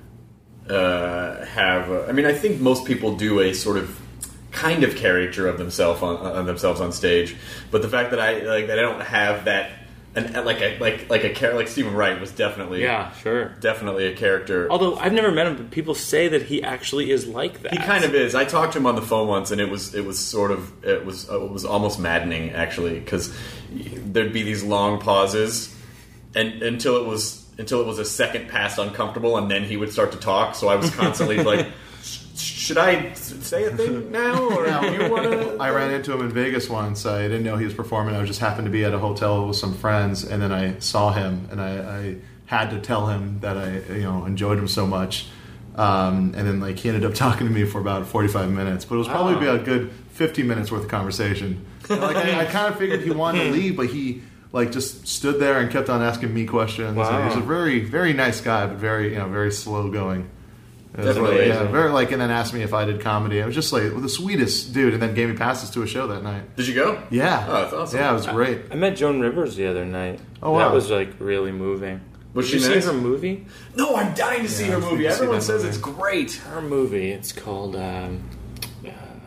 uh, have. A, I mean, I think most people do a sort of kind of caricature of themselves on, on themselves on stage, but the fact that I like that I don't have that, and like a like like a character like Stephen Wright was definitely Yeah, sure. definitely a character. Although I've never met him, but people say that he actually is like that. He kind of is. I talked to him on the phone once, and it was it was sort of it was it was almost maddening actually, because there'd be these long pauses, and until it was until it was a second past uncomfortable, and then he would start to talk. So I was constantly like, should I say a thing now, or do you want to? I ran into him in Vegas once. I didn't know he was performing. I just happened to be at a hotel with some friends, and then I saw him, and I, I had to tell him that I, you know, enjoyed him so much. Um, and then, like, he ended up talking to me for about forty-five minutes, but it was probably Wow. be a good fifty minutes worth of conversation. And, like, I, I kind of figured he wanted to leave, but he like just stood there and kept on asking me questions. Wow. And he was a very, very nice guy, but very, you know, very slow going. It was That's really- amazing. yeah, very like, and then asked me if I did comedy. I was just like the sweetest dude, and then gave me passes to a show that night. Did you go? Yeah, Oh, that's awesome. Yeah, it was great. I met Joan Rivers the other night. Oh, wow. That was like really moving. Was Did she you nice? see her movie? No, I'm dying to see Yeah, her I movie. need to see Everyone that says movie. it's great. Her movie. It's called. Um, uh,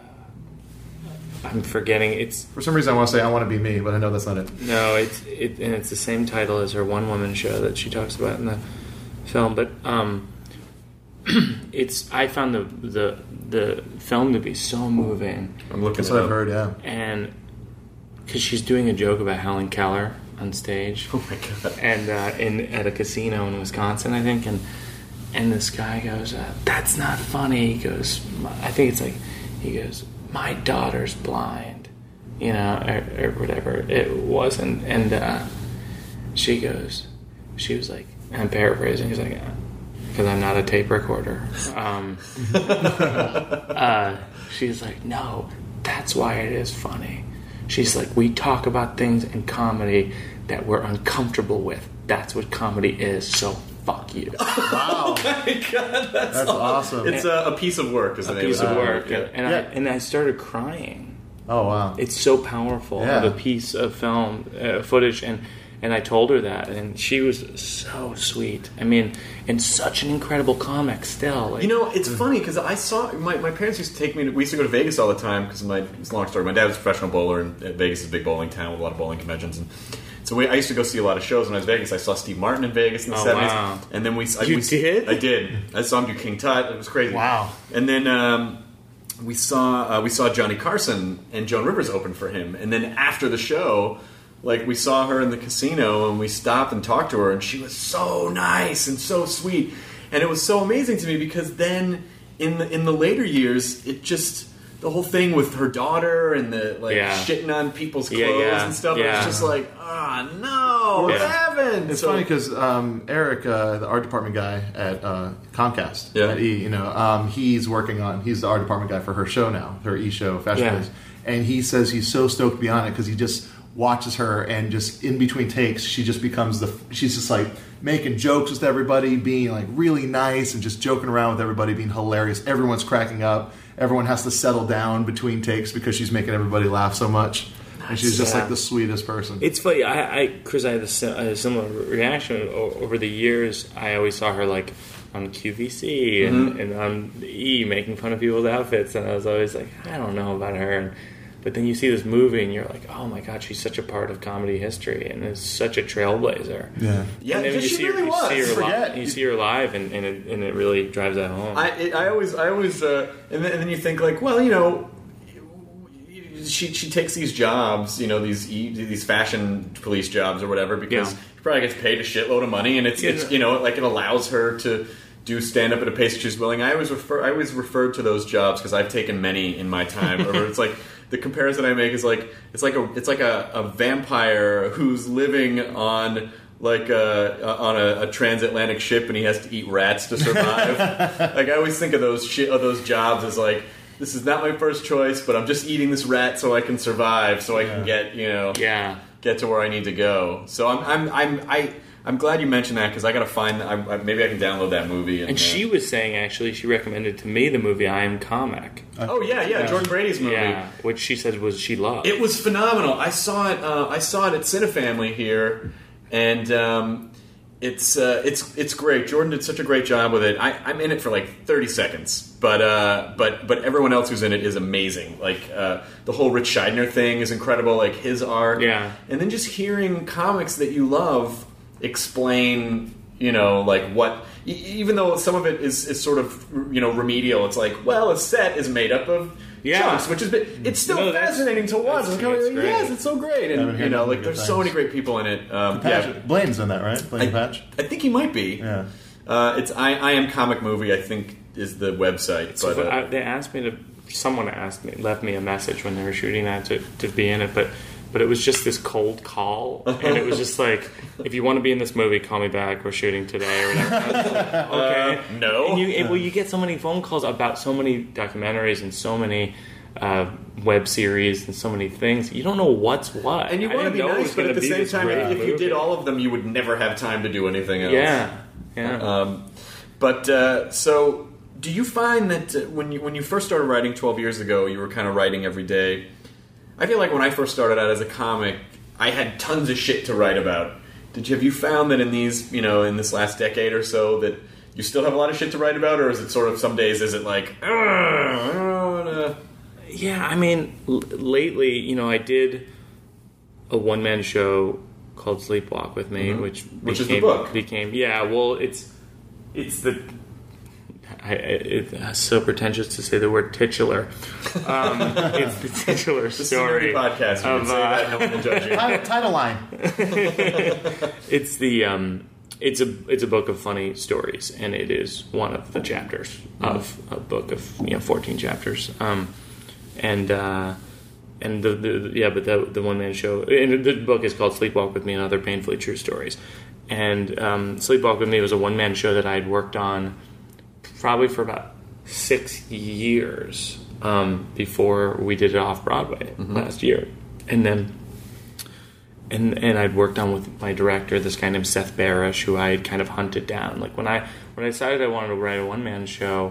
I'm forgetting. It's For some reason, I want to say I want to be me, but I know that's not it. no. It's it, and it's the same title as her one woman show that she talks about in the film. But um, it's I found the the the film to be so moving, I'm looking. That's it what up. I've heard. Yeah. and because she's doing a joke about Helen Keller on stage. Oh my god. and uh, in at a casino in Wisconsin, I think, and and this guy goes, uh, "That's not funny." He goes, "I think it's like," he goes, "My daughter's blind," you know, or, or whatever it wasn't, and uh, she goes, she was like, and I'm paraphrasing, he's like, because I'm not a tape recorder. Um, uh, she's like, "No, that's why it is funny." She's like, "We talk about things in comedy that we're uncomfortable with. That's what comedy is, so fuck you." Wow, Oh my god, that's, that's awesome. It's a, a piece of work, is the A name piece of of it. work. Yeah. And, Yeah. I, and I started crying. Oh wow. It's so powerful, Yeah. of a piece of film uh, footage. And, and I told her that, and she was so sweet. I mean, and such an incredible comic still. Like, You know, it's funny because I saw my, my parents used to take me. To, we used to go to Vegas all the time because my it's a long story. My dad was a professional bowler, and uh, Vegas is a big bowling town with a lot of bowling conventions. And so we, I used to go see a lot of shows when I was in Vegas. I saw Steve Martin in Vegas in the Oh, seventies, wow. and then we. I, You we, did? I did. I saw him do King Tut. It was crazy. Wow. And then um, we saw uh, we saw Johnny Carson, and Joan Rivers opened for him. And then after the show, like, we saw her in the casino, and we stopped and talked to her, and she was so nice and so sweet. And it was so amazing to me because then in the in the later years, it just the whole thing with her daughter and the like Yeah. shitting on people's clothes Yeah, yeah, and stuff. It yeah. was just like, ah, no, what Yeah. happened? It's So- funny because um, Eric, uh, the art department guy at uh, Comcast, Yeah. at E, you know, um, he's working on. He's the art department guy for her show now, her E show, Fashion Yeah. Biz, and he says he's so stoked to be on it because he just watches her and just in between takes, she just becomes the. She's just like making jokes with everybody, being like really nice and just joking around with everybody, being hilarious. Everyone's cracking up. Everyone has to settle down between takes because she's making everybody laugh so much. And she's just Yeah. like the sweetest person. It's funny. I, I, Chris, I had a, si- a similar reaction o- over the years. I always saw her like on Q V C and, Mm-hmm. and on E making fun of people's outfits, and I was always like, I don't know about her. And, but then you see this movie, and you're like, oh my god, she's such a part of comedy history, and is such a trailblazer. yeah. yeah, and then just you she see really her, was. You see her, Forget. li- you see her live, and, and, it, and it really drives that home. I, it, I always, I always, uh, and, then, and then you think like, well, you know, she she takes these jobs, you know, these e- these fashion police jobs or whatever, because Yeah. she probably gets paid a shitload of money, and it's Yeah. it's you know, like it allows her to do stand up at a pace that she's willing. I always refer, I always referred to those jobs because I've taken many in my time. Where it's like the comparison I make is like it's like a it's like a, a vampire who's living on. Like uh, on a, a transatlantic ship, and he has to eat rats to survive. Like I always think of those shit, of those jobs as like, this is not my first choice, but I'm just eating this rat so I can survive, so I can get you know yeah. get to where I need to go. So I'm I'm I'm I I'm glad you mentioned that because I got to find. I, I, maybe I can download that movie. And, and she uh, was saying actually, she recommended to me the movie I Am Comic. Oh yeah, yeah, yeah, Jordan Brady's movie. Yeah, which she said was she loved. It was phenomenal. I saw it. Uh, I saw it at Cinefamily here, and um, it's uh, it's it's great. Jordan did such a great job with it. I, I'm in it for like thirty seconds, but uh, but but everyone else who's in it is amazing. Like uh, the whole Rich Scheidner thing is incredible. Like his art, yeah, and then just hearing comics that you love explain, you know, like what. Even though some of it is, is sort of, you know, remedial, it's like, well, a set is made up of yeah. chunks, which is it's still no, fascinating to watch. It's kind of like, yes, it's so great, and you know, like there's so many great people in it. Um, Patch, yeah, Blaine's in that, right? Blaine I, Patch. I think he might be. Yeah, uh, it's I, I am comic movie. I think is the website. So but uh, I, they asked me to. Someone asked me, left me a message when they were shooting that to, to be in it, but. But it was just this cold call, and it was just like, if you want to be in this movie, call me back. We're shooting today, or whatever. I was like, okay, uh, no. And you, and, well, you get so many phone calls about so many documentaries and so many uh, web series and so many things. You don't know what's what, and you want to be nice, but at the same time, if movie. you did all of them, you would never have time to do anything else. Yeah, yeah. Um, but uh, so, do you find that uh, when you when you first started writing twelve years ago, you were kind of writing every day? I feel like when I first started out as a comic, I had tons of shit to write about. Did you have you found that in these, you know, in this last decade or so, that you still have a lot of shit to write about, or is it sort of some days is it like, I don't wanna... Yeah, I mean, l- lately, you know, I did a one man show called Sleepwalk with Me, mm-hmm. which which became, is the book. Became yeah, well, it's it's the. I, it's so pretentious to say the word titular. Um, it's the titular story. This is a podcast. You of, can say uh, that. No one will judge you. Title, title line. It's the um, it's a it's a book of funny stories, and it is one of the chapters mm-hmm. of a book of you know fourteen chapters. Um, and uh, and the, the yeah, but the the one man show. And the book is called Sleepwalk with Me and Other Painfully True Stories. And um, Sleepwalk with Me was a one man show that I had worked on. Probably for about six years um, before we did it off Broadway mm-hmm. last year, and then and and I'd worked on with my director, this guy named Seth Barish, who I had kind of hunted down. Like when I when I decided I wanted to write a one man show,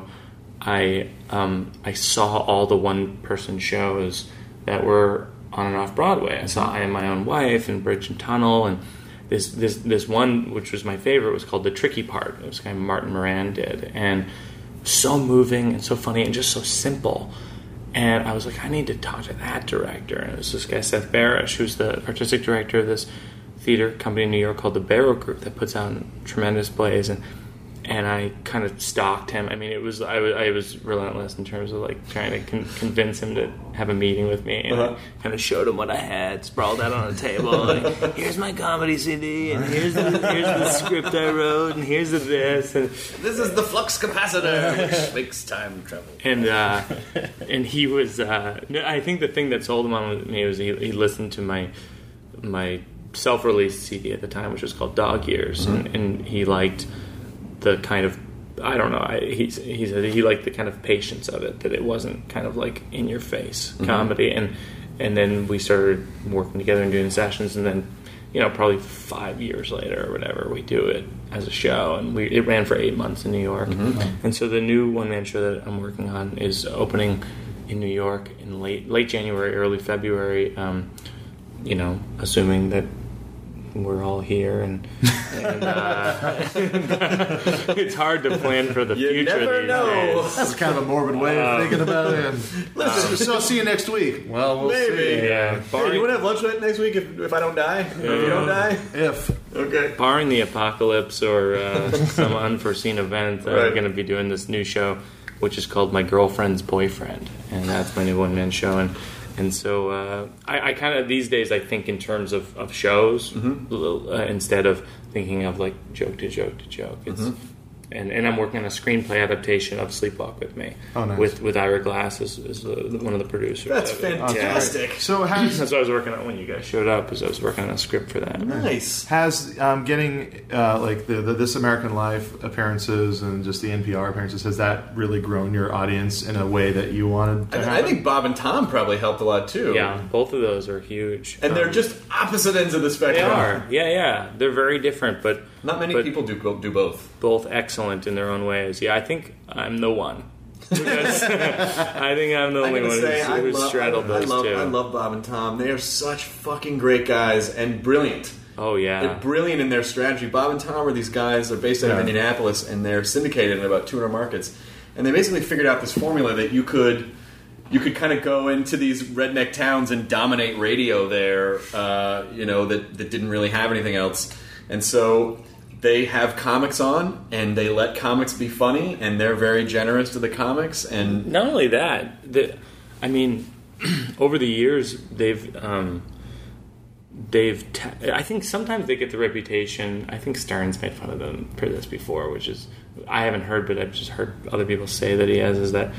I um, I saw all the one person shows that were on and off Broadway. I saw I Am My Own Wife and Bridge and Tunnel and. This this this one, which was my favorite, was called The Tricky Part. It was kind of Martin Moran did, and so moving and so funny and just so simple. And I was like, I need to talk to that director. And it was this guy Seth Barish, who's the artistic director of this theater company in New York called the Barrow Group that puts on tremendous plays. And and I kind of stalked him. I mean, it was I was, I was relentless in terms of like trying to con- convince him to have a meeting with me, and uh-huh. I kind of showed him what I had sprawled out on a table. Like, here's my comedy C D, and here's the here's the script I wrote, and here's the this, and this is the flux capacitor, which makes time travel. And uh, and he was. Uh, I think the thing that sold him on me was he, he listened to my my self-released C D at the time, which was called Dog Years, mm-hmm. and, and he liked. The kind of I don't know. I, he he said he liked the kind of patience of it, that it wasn't kind of like in your face mm-hmm. comedy, and and then we started working together and doing sessions, and then you know probably five years later or whatever we do it as a show, and we it ran for eight months in New York, mm-hmm. and so the new one man show that I'm working on is opening in New York in late late January, early February. Um, you know, assuming that. We're all here, and, and uh, it's hard to plan for the you future. You never these know. days. That's kind of a morbid way of um, thinking about it. And, Listen, so I'll see you next week. Well, we'll Maybe. see. Yeah. Hey, you want to have lunch next week if, if I don't die? Yeah. If you don't die? If. Okay. Barring the apocalypse or uh, some unforeseen event, right. I'm going to be doing this new show, which is called My Girlfriend's Boyfriend, and that's my new one-man show. And And so uh, I, I kind of these days I think in terms of, of shows mm-hmm. uh, instead of thinking of like joke to joke to joke. It's mm-hmm. and, and I'm working on a screenplay adaptation of Sleepwalk with Me. Oh, nice. With with Ira Glass as, as uh, one of the producers. That's of it. fantastic. Yeah. So has That's what I was working on when you guys showed up. Is I was working on a script for that. Nice. has um, getting uh, like the, the This American Life appearances and just the N P R appearances, has that really grown your audience in a way that you wanted to I, happen? I think Bob and Tom probably helped a lot too. Yeah, both of those are huge. And they're Um, just opposite ends of the they spectrum. are. Yeah, yeah. They're very different, but Not many but people do do both. both excellent in their own ways. Yeah, I think I'm the one. Because I think I'm the I only gotta one say, who's, I who's love, straddled I, those I love, two. I love Bob and Tom. They are such fucking great guys and brilliant. Oh yeah. They're brilliant in their strategy. Bob and Tom are these guys. They're based out of Yeah. Indianapolis, and they're syndicated in about two hundred markets. And they basically figured out this formula that you could you could kind of go into these redneck towns and dominate radio there. Uh, you know that that didn't really have anything else, and so they have comics on, and they let comics be funny, and they're very generous to the comics. And Not only that, the, I mean, over the years they've um, they've. Ta- I think sometimes they get the reputation. I think Stern's made fun of them for this before, which is I haven't heard, but I've just heard other people say that he has. Is that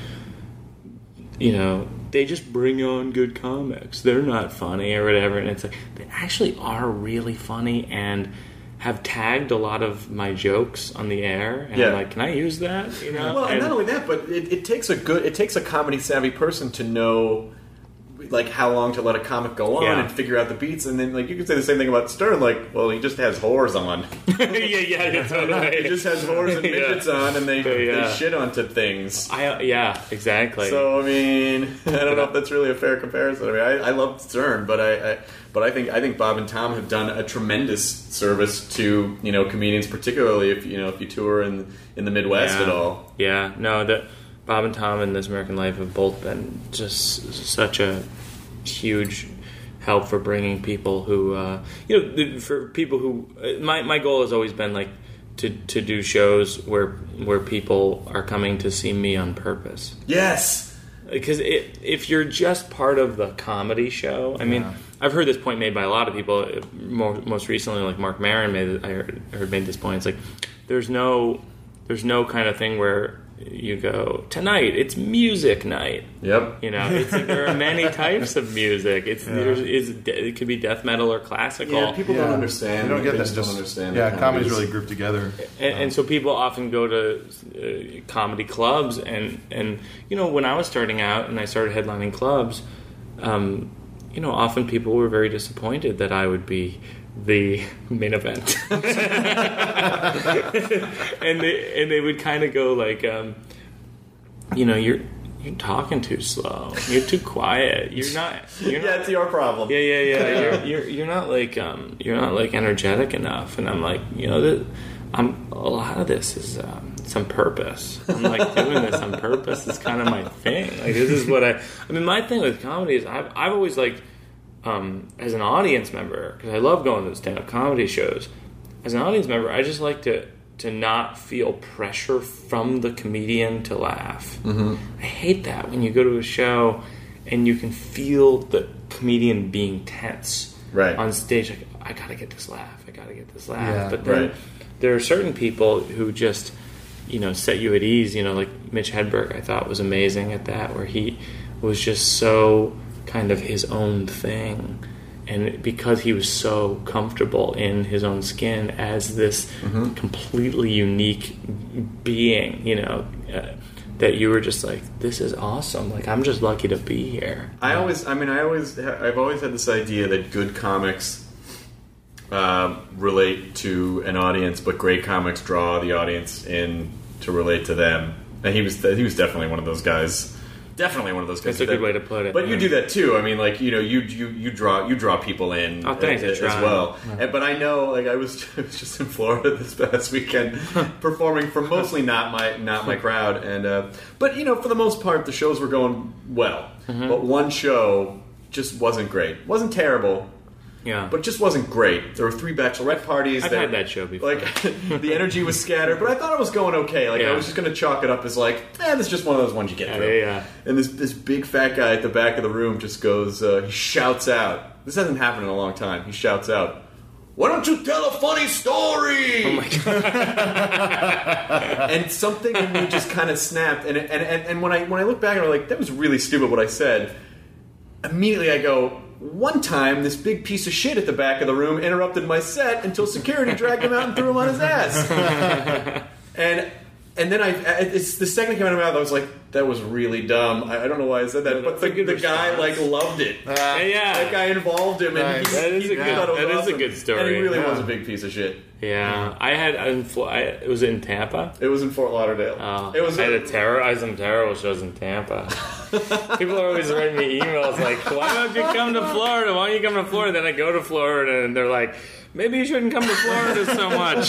you know they just bring on good comics. They're not funny or whatever, and it's like they actually are really funny and have tagged a lot of my jokes on the air, and Yeah. I'm like, can I use that? You know, well, and And- not only that, but it, it takes a good, it takes a comedy savvy person to know, like, how long to let a comic go on Yeah. and figure out the beats, and then like you could say the same thing about Stern, like, well, he just has whores on, yeah, yeah, yeah, totally. he just has whores and midgets on, and they, Yeah. they shit onto things. I, yeah, exactly. So I mean, I don't know if that's really a fair comparison. I mean, I, I love Stern, but I, I, but I think I think Bob and Tom have done a tremendous service to you know comedians, particularly if you know if you tour in in the Midwest yeah. at all. Yeah, no, the, Bob and Tom in This American Life have both been just such a huge help for bringing people who, uh, you know, for people who. My my goal has always been like to to do shows where where people are coming to see me on purpose. Yes. Because it, if you're just part of the comedy show, I mean, Yeah. I've heard this point made by a lot of people. More, most recently, like Mark Maron made, it, I heard, heard made this point. It's like there's no, there's no kind of thing where you go tonight. It's music night. Yep. You know, it's like there are many types of music. It's, there's, it's it could be death metal or classical. Yeah, people Yeah. don't understand. They don't get they that. just Just don't understand. Yeah, that comedy's comedy really is- grouped together. And, and so people often go to uh, comedy clubs, and, and you know, when I was starting out and I started headlining clubs, um, you know, often people were very disappointed that I would be the main event, and they and they would kind of go like, um, you know, you're you're talking too slow, you're too quiet, you're not, you're Yeah, not, it's your problem. yeah, yeah, yeah. You're, you're you're not like um you're not like energetic enough, and I'm like, you know, that I'm a lot of this is um, some purpose. I'm like doing this on purpose. It's kind of my thing. Like this is what I. I mean, my thing with comedy is I've I've always liked um as an audience member, because I love going to stand up comedy shows. As an audience member, I just like to. to not feel pressure from the comedian to laugh. Mm-hmm. I hate that when you go to a show and you can feel the comedian being tense Right. on stage. Like, I gotta get this laugh. I gotta get this laugh. Yeah, but then right. there are certain people who just, you know, set you at ease. You know, like Mitch Hedberg, I thought was amazing at that, where he was just so kind of his own thing. And because he was so comfortable in his own skin as this Mm-hmm. completely unique being, you know, uh, that you were just like, this is awesome. Like, I'm just lucky to be here. I always, I mean, I always, I've always had this idea that good comics um, relate to an audience, but great comics draw the audience in to relate to them. And he was, he was definitely one of those guys. Definitely one of those guys. That's a good way to put it. But you Yeah. do that too. I mean, like you know, you you you draw you draw people in Oh, thanks, I as, as try. well. And, but I know, like I was, I was just in Florida this past weekend, performing for mostly not my not my crowd, and uh, but you know, for the most part, the shows were going well. Mm-hmm. But one show just wasn't great. wasn't terrible. Yeah. But it just wasn't great. There were three bachelorette parties. I've had that show before. Like, the energy was scattered, but I thought it was going okay. Like, Yeah. I was just going to chalk it up as like, eh, this is just one of those ones you get Yeah, through. yeah, yeah. And this this big fat guy at the back of the room just goes, uh, he shouts out. This hasn't happened in a long time. He shouts out, why don't you tell a funny story? Oh my God. And something in me just kind of snapped. And, and, and, and when I when I look back and I'm like, that was really stupid what I said, immediately I go, one time this big piece of shit at the back of the room interrupted my set until security dragged him out and threw him on his ass. and and then I, it's the second it came out of my mouth, I was like, that was really dumb. I, I don't know why I said that, but the, the guy like loved it. Uh, yeah, that guy involved him, and nice. he, that is he a good. thought it was That is awesome. a good story. And he really Yeah. was a big piece of shit. Yeah, I had. In Flo- I, it was in Tampa. It was in Fort Lauderdale. Oh, it was. I had a terror. I had some terrible shows in Tampa. People are always writing me emails like, "Why don't you come to Florida? Why don't you come to Florida?" Then I go to Florida, and they're like, "Maybe you shouldn't come to Florida so much."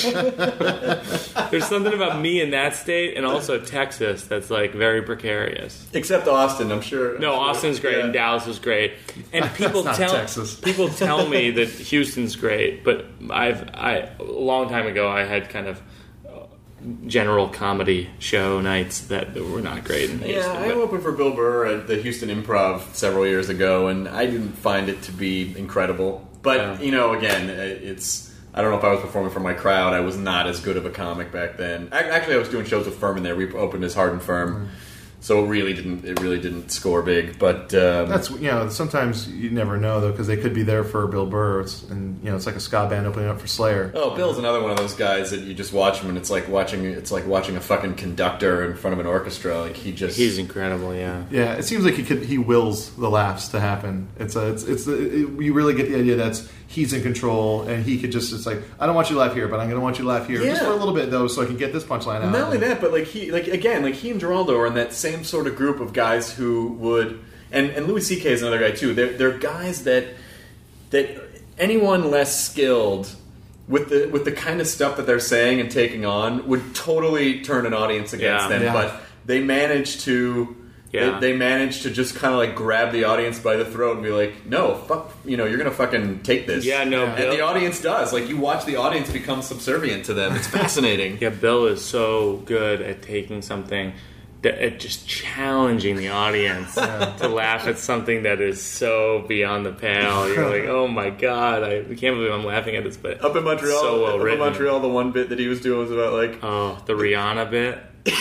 There's something about me in that state, and also Texas, that's like very precarious. Except Austin, I'm sure. No, I'm sure. Austin's great, Yeah. and Dallas is great, and people not tell Texas. people tell me that Houston's great, but I've I a long time ago I had kind of uh, general comedy show nights that, that were not great in Houston. Yeah, I but- opened for Bill Burr at the Houston Improv several years ago, and I didn't find it to be incredible. But, Yeah. you know, again, it's... I don't know if I was performing for my crowd. I was not as good of a comic back then. I, actually, I was doing shows with Furman there. We opened as Hard and Firm, so it really didn't. It really didn't score big. But um, That's you know sometimes you never know though because they could be there for Bill Burr it's, and you know it's like a ska band opening up for Slayer. oh, Bill's another one of those guys that you just watch him, and it's like watching. It's like watching a fucking conductor in front of an orchestra. Like he just. He's incredible, yeah. Yeah, it seems like he could he wills the laughs to happen. It's a, it's it's it, you really get the idea that's he's in control and he could just it's like I don't want you to laugh here, but I'm going to want you to laugh here just Yeah. for a little bit though, so I can get this punchline out. Not only that, but like he, like again, like he and Geraldo are in that same sort of group of guys who would, and and Louis C K is another guy too. They're they're guys that that anyone less skilled with the with the kind of stuff that they're saying and taking on would totally turn an audience against Yeah. them. Yeah. But they manage to. Yeah. They, they manage to just kind of like grab the audience by the throat and be like, "No, fuck, you know, you're gonna fucking take this." Yeah, no, and Bill- the audience does. Like you watch the audience become subservient to them. It's fascinating. Yeah, Bill is so good at taking something, that, at just challenging the audience to laugh at something that is so beyond the pale. You're like, oh my god, I can't believe I'm laughing at this. But Up in Montreal, so well up in written. Montreal, the one bit that he was doing was about like, Oh, the Rihanna bit.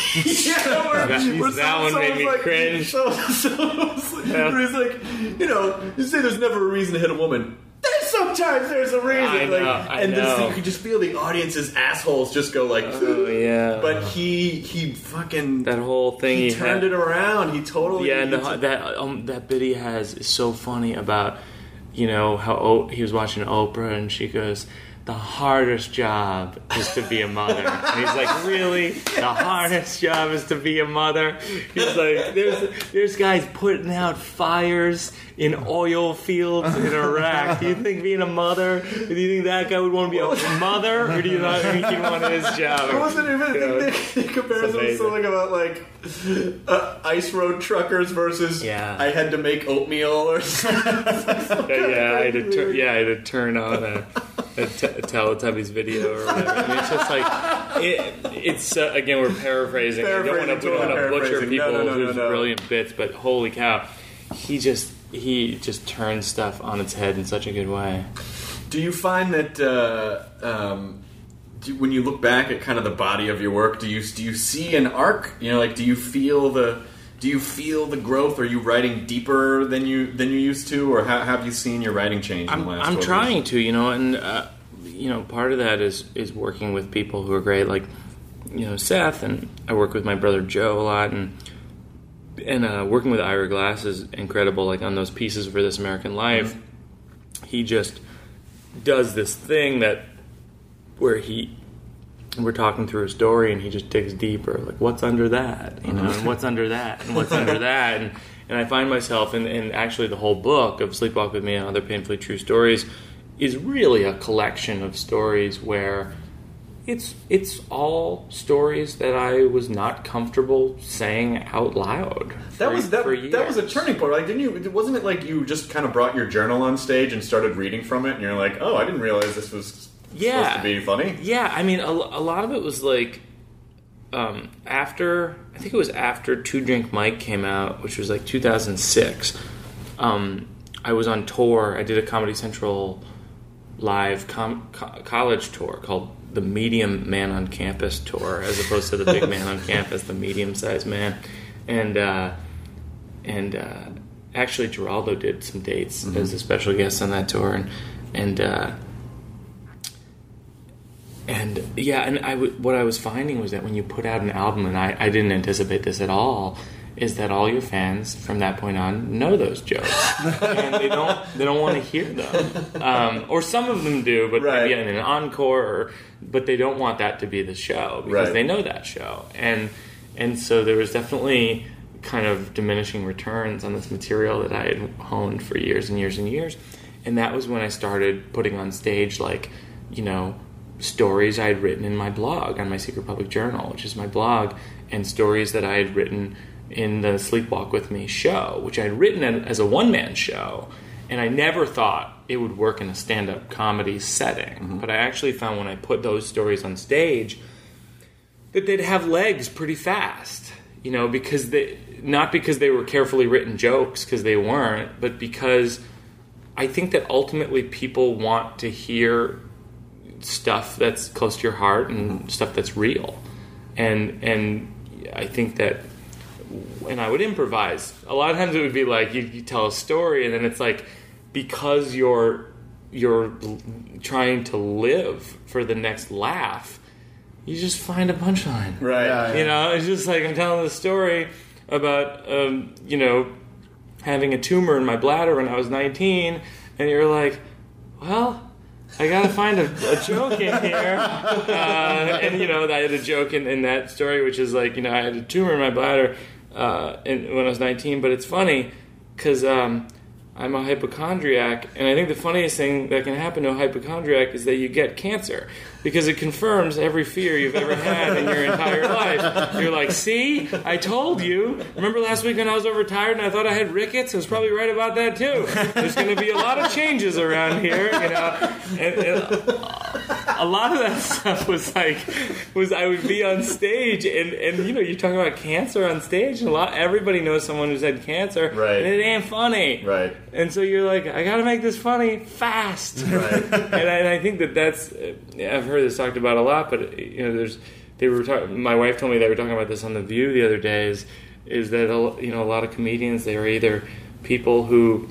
yeah, where, That- where that one made someone's me like, cringe. So, so, Yeah. where he's like, you know, you say there's never a reason to hit a woman. There's sometimes there's a reason. I know, like, I and this, know. you can just feel the audience's assholes just go like, Oh yeah. but he he fucking that whole thing he he, turned had, it around. He totally Yeah, and he the, took- that um, that bit he has is so funny about, you know, how o- he was watching Oprah and she goes, the hardest job is to be a mother. And he's like, really? The hardest job is to be a mother? He's like, there's there's guys putting out fires in oil fields in Iraq. Do you think being a mother, do you think that guy would want to be a mother? Or do you not think he'd want his job? I wasn't even You know, the, the comparison was amazing. something about like uh, ice road truckers versus Yeah. I had to make oatmeal or something. Yeah, yeah, I had to turn. Yeah, I had to turn on a, a, t- a Teletubbies video or whatever. I mean, it's just like it, it's uh, again we're paraphrasing. Paraphrasing, I don't want to totally butcher paraphrasing. people No, no, no, who's no, no. brilliant bits, but holy cow, he just he just turns stuff on its head in such a good way. Do you find that uh, um, do, when you look back at kind of the body of your work, do you do you see an arc? You know, like do you feel the do you feel the growth? Are you writing deeper than you than you used to, or how have you seen your writing change in I'm, the last? I'm twelve trying years? to, you know, and uh, you know, part of that is is working with people who are great, like you know Seth, and I work with my brother Joe a lot, and and uh, working with Ira Glass is incredible. Like on those pieces for This American Life, Mm-hmm. he just does this thing that where he we're talking through a story and he just digs deeper, like what's under that, you know, and what's under that, and what's under that, and and I find myself in, in actually the whole book of Sleepwalk with Me and Other Painfully True Stories is really a collection of stories where it's it's all stories that I was not comfortable saying out loud. That for- was that, for that was a years. turning point. Like, didn't you? Wasn't it like you just kind of brought your journal on stage and started reading from it, and you're like, oh, I didn't realize this was Yeah. supposed to be funny. Yeah, I mean, a, a lot of it was like um, after, I think it was after Two Drink Mike came out, which was like two thousand six. Um, I was on tour. I did a Comedy Central live com- co- college tour called the Medium Man on Campus Tour, as opposed to the Big Man on Campus, the medium-sized man. And uh, and uh, actually, Geraldo did some dates mm-hmm. as a special guest on that tour, and and uh, and yeah, and I w- what I was finding was that when you put out an album, and I, I didn't anticipate this at all, is that all your fans from that point on know those jokes, and they don't they don't want to hear them, um, or some of them do, but right. maybe in an encore, or, but they don't want that to be the show because right. they know that show, and and so there was definitely kind of diminishing returns on this material that I had honed for years and years and years, and that was when I started putting on stage, like, you know, stories I had written in my blog on my Secret Public Journal, which is my blog, and stories that I had written in the Sleepwalk With Me show, which I had written as a one-man show, and I never thought it would work in a stand-up comedy setting. Mm-hmm. But I actually found when I put those stories on stage that they'd have legs pretty fast, you know, because they, not because they were carefully written jokes, because they weren't, but because I think that ultimately people want to hear stuff that's close to your heart and mm-hmm. stuff that's real. And and I think that, and I would improvise. A lot of times it would be like you, you tell a story, and then it's like, because you're you're trying to live for the next laugh, you just find a punchline. Right. Yeah, yeah. You know, it's just like I'm telling the story about um, you know, having a tumor in my bladder when I was nineteen, and you're like, well, I gotta find a, a joke in here, uh, and you know, I had a joke in, in that story, which is like, you know, I had a tumor in my bladder uh, in, when I was nineteen, but it's funny because um, I'm a hypochondriac, and I think the funniest thing that can happen to a hypochondriac is that you get cancer, because it confirms every fear you've ever had in your entire life. You're like, see, I told you. Remember last week when I was overtired and I thought I had rickets? I was probably right about that too. There's going to be a lot of changes around here, you know. And, and a lot of that stuff was like, was I would be on stage, and, and you know, you talk about cancer on stage, and a lot, everybody knows someone who's had cancer, right. and it ain't funny. Right. And so you're like, I got to make this funny fast. Right. and, I, and I think that that's, I've heard this talked about a lot, but you know, there's, they were talking, my wife told me they were talking about this on The View the other day, is, is that, you know, a lot of comedians, they are either people who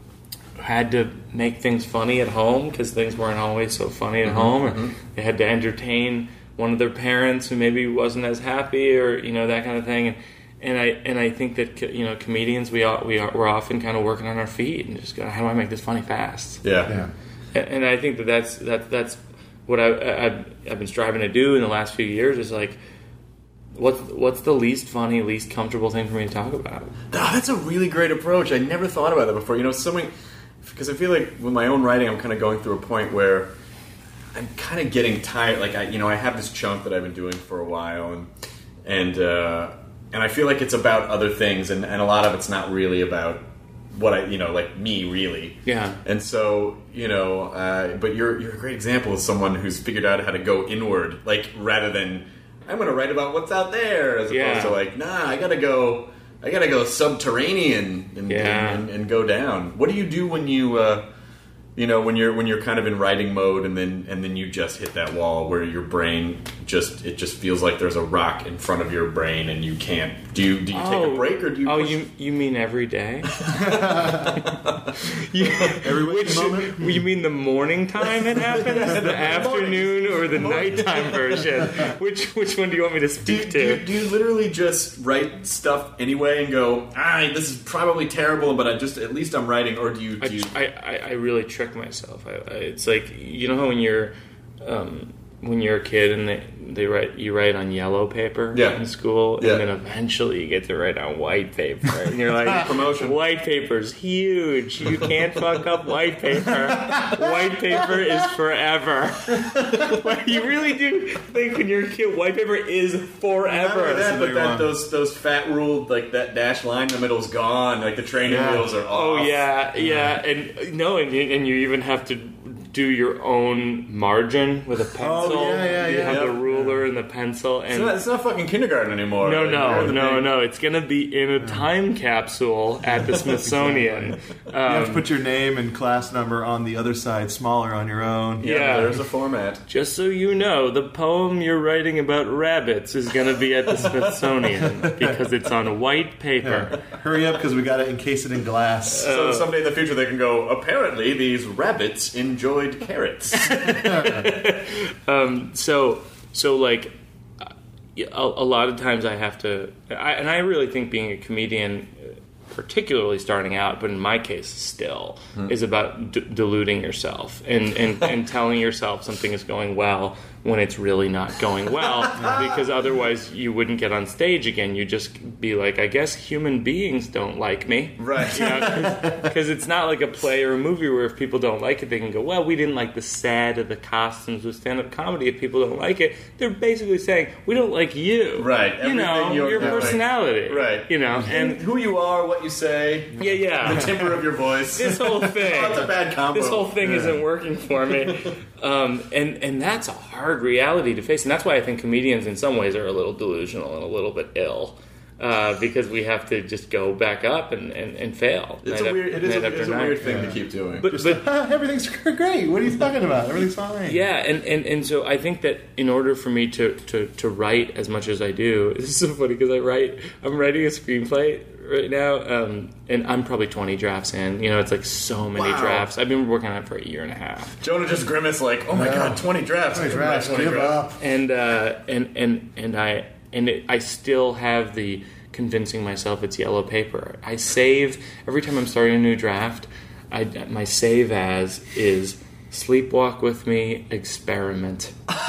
had to make things funny at home because things weren't always so funny at mm-hmm, home, or mm-hmm. they had to entertain one of their parents who maybe wasn't as happy, or, you know, that kind of thing. And, And I and I think that, you know, comedians, we all, we are, we're often kind of working on our feet and just going, how do I make this funny fast? Yeah, yeah. And, and I think that that's that that's what I, I've I've been striving to do in the last few years, is like, what's what's the least funny, least comfortable thing for me to talk about? Oh, that's a really great approach. I never thought about that before. You know, so many, because I feel like with my own writing, I'm kind of going through a point where I'm kind of getting tired. Like, I you know, I have this chunk that I've been doing for a while, and and. Uh, And I feel like it's about other things, and, and a lot of it's not really about what I, you know, like me, really. Yeah. And so, you know, uh, but you're you're a great example of someone who's figured out how to go inward, like, rather than, I'm going to write about what's out there, as opposed yeah. to like, nah, I got to go, I got to go subterranean and, yeah. and, and, and go down. What do you do when you, uh, you know, when you're when you're kind of in writing mode, and then and then you just hit that wall where your brain just it just feels like there's a rock in front of your brain and you can't. Do you do you oh, take a break, or do you? Oh, push? you you mean every day? you, every which, moment. You mean the morning time it happens, the afternoon, or the nighttime version? Which which one do you want me to speak do, to? Do you, do you literally just write stuff anyway and go, ah, this is probably terrible, but I just at least I'm writing, or do you? Do you... I, I I really trick myself. I, I, it's like, you know how when you're um, when you're a kid and they they write you write on yellow paper yeah. in school, yeah. and then eventually you get to write on white paper, and you're like, promotion. White paper's huge. You can't fuck up white paper. White paper is forever. You really do think when you're a kid, white paper is forever. Not that, but that, those those fat ruled, like that dash line in the middle is gone. Like the training yeah. wheels are off. Oh yeah, yeah, and no, and you, and you even have to do your own margin with a pencil. Oh, yeah, yeah, you yeah. have Yep. the rule ruler and the pencil. And It's not, it's not fucking kindergarten anymore. no, Like, no, you're the no, big- no. It's going to be in a time capsule at the Smithsonian. You have to Um, put your name and class number on the other side, smaller on your own. Yeah, Yeah. there's a format. just so you know, the poem you're writing about rabbits is going to be at the Smithsonian because it's on white paper. Hurry up, because we got to encase it in glass. So someday in the future they can go, apparently these rabbits enjoyed carrots. Um, so, so like, uh, a, a lot of times I have to, I, and I really think being a comedian, uh, particularly starting out, but in my case still, is about d- deluding yourself and, and, and telling yourself something is going well when it's really not going well, because otherwise you wouldn't get on stage again. You'd just be like, I guess human beings don't like me. Right. Because it's not like a play or a movie where if people don't like it, they can go, well, we didn't like the set or the costumes with stand-up comedy. If people don't like it, they're basically saying, we don't like you. Right. You know, Everything you're your doing. personality. Right. You know, And and who you are, what you say, yeah, yeah. the timbre of your voice. This whole thing. Oh, it's a bad combo. This whole thing Yeah. isn't working for me. Um, and, and that's a hard reality to face. And that's why I think comedians in some ways are a little delusional and a little bit ill. Uh, because we have to just go back up and, and, and fail. It's night a weird, after- it is night a, after it's a night. weird thing to keep doing. But, Just, but ah, everything's great. What are you talking about? Everything's fine. yeah, and, and, and so I think that in order for me to, to, to write as much as I do, this is so funny because I write, I'm writing a screenplay right now, um, and I'm probably twenty drafts in. You know, it's like so many Wow. drafts. I've been working on it for a year and a half. Jonah just grimaced like, oh my Yeah. god, twenty drafts. Twenty I can write drafts. twenty Give drafts. up. And uh, and and and I and it, I still have the convincing myself it's yellow paper. I save every time I'm starting a new draft. I, my save as is sleepwalk with me experiment.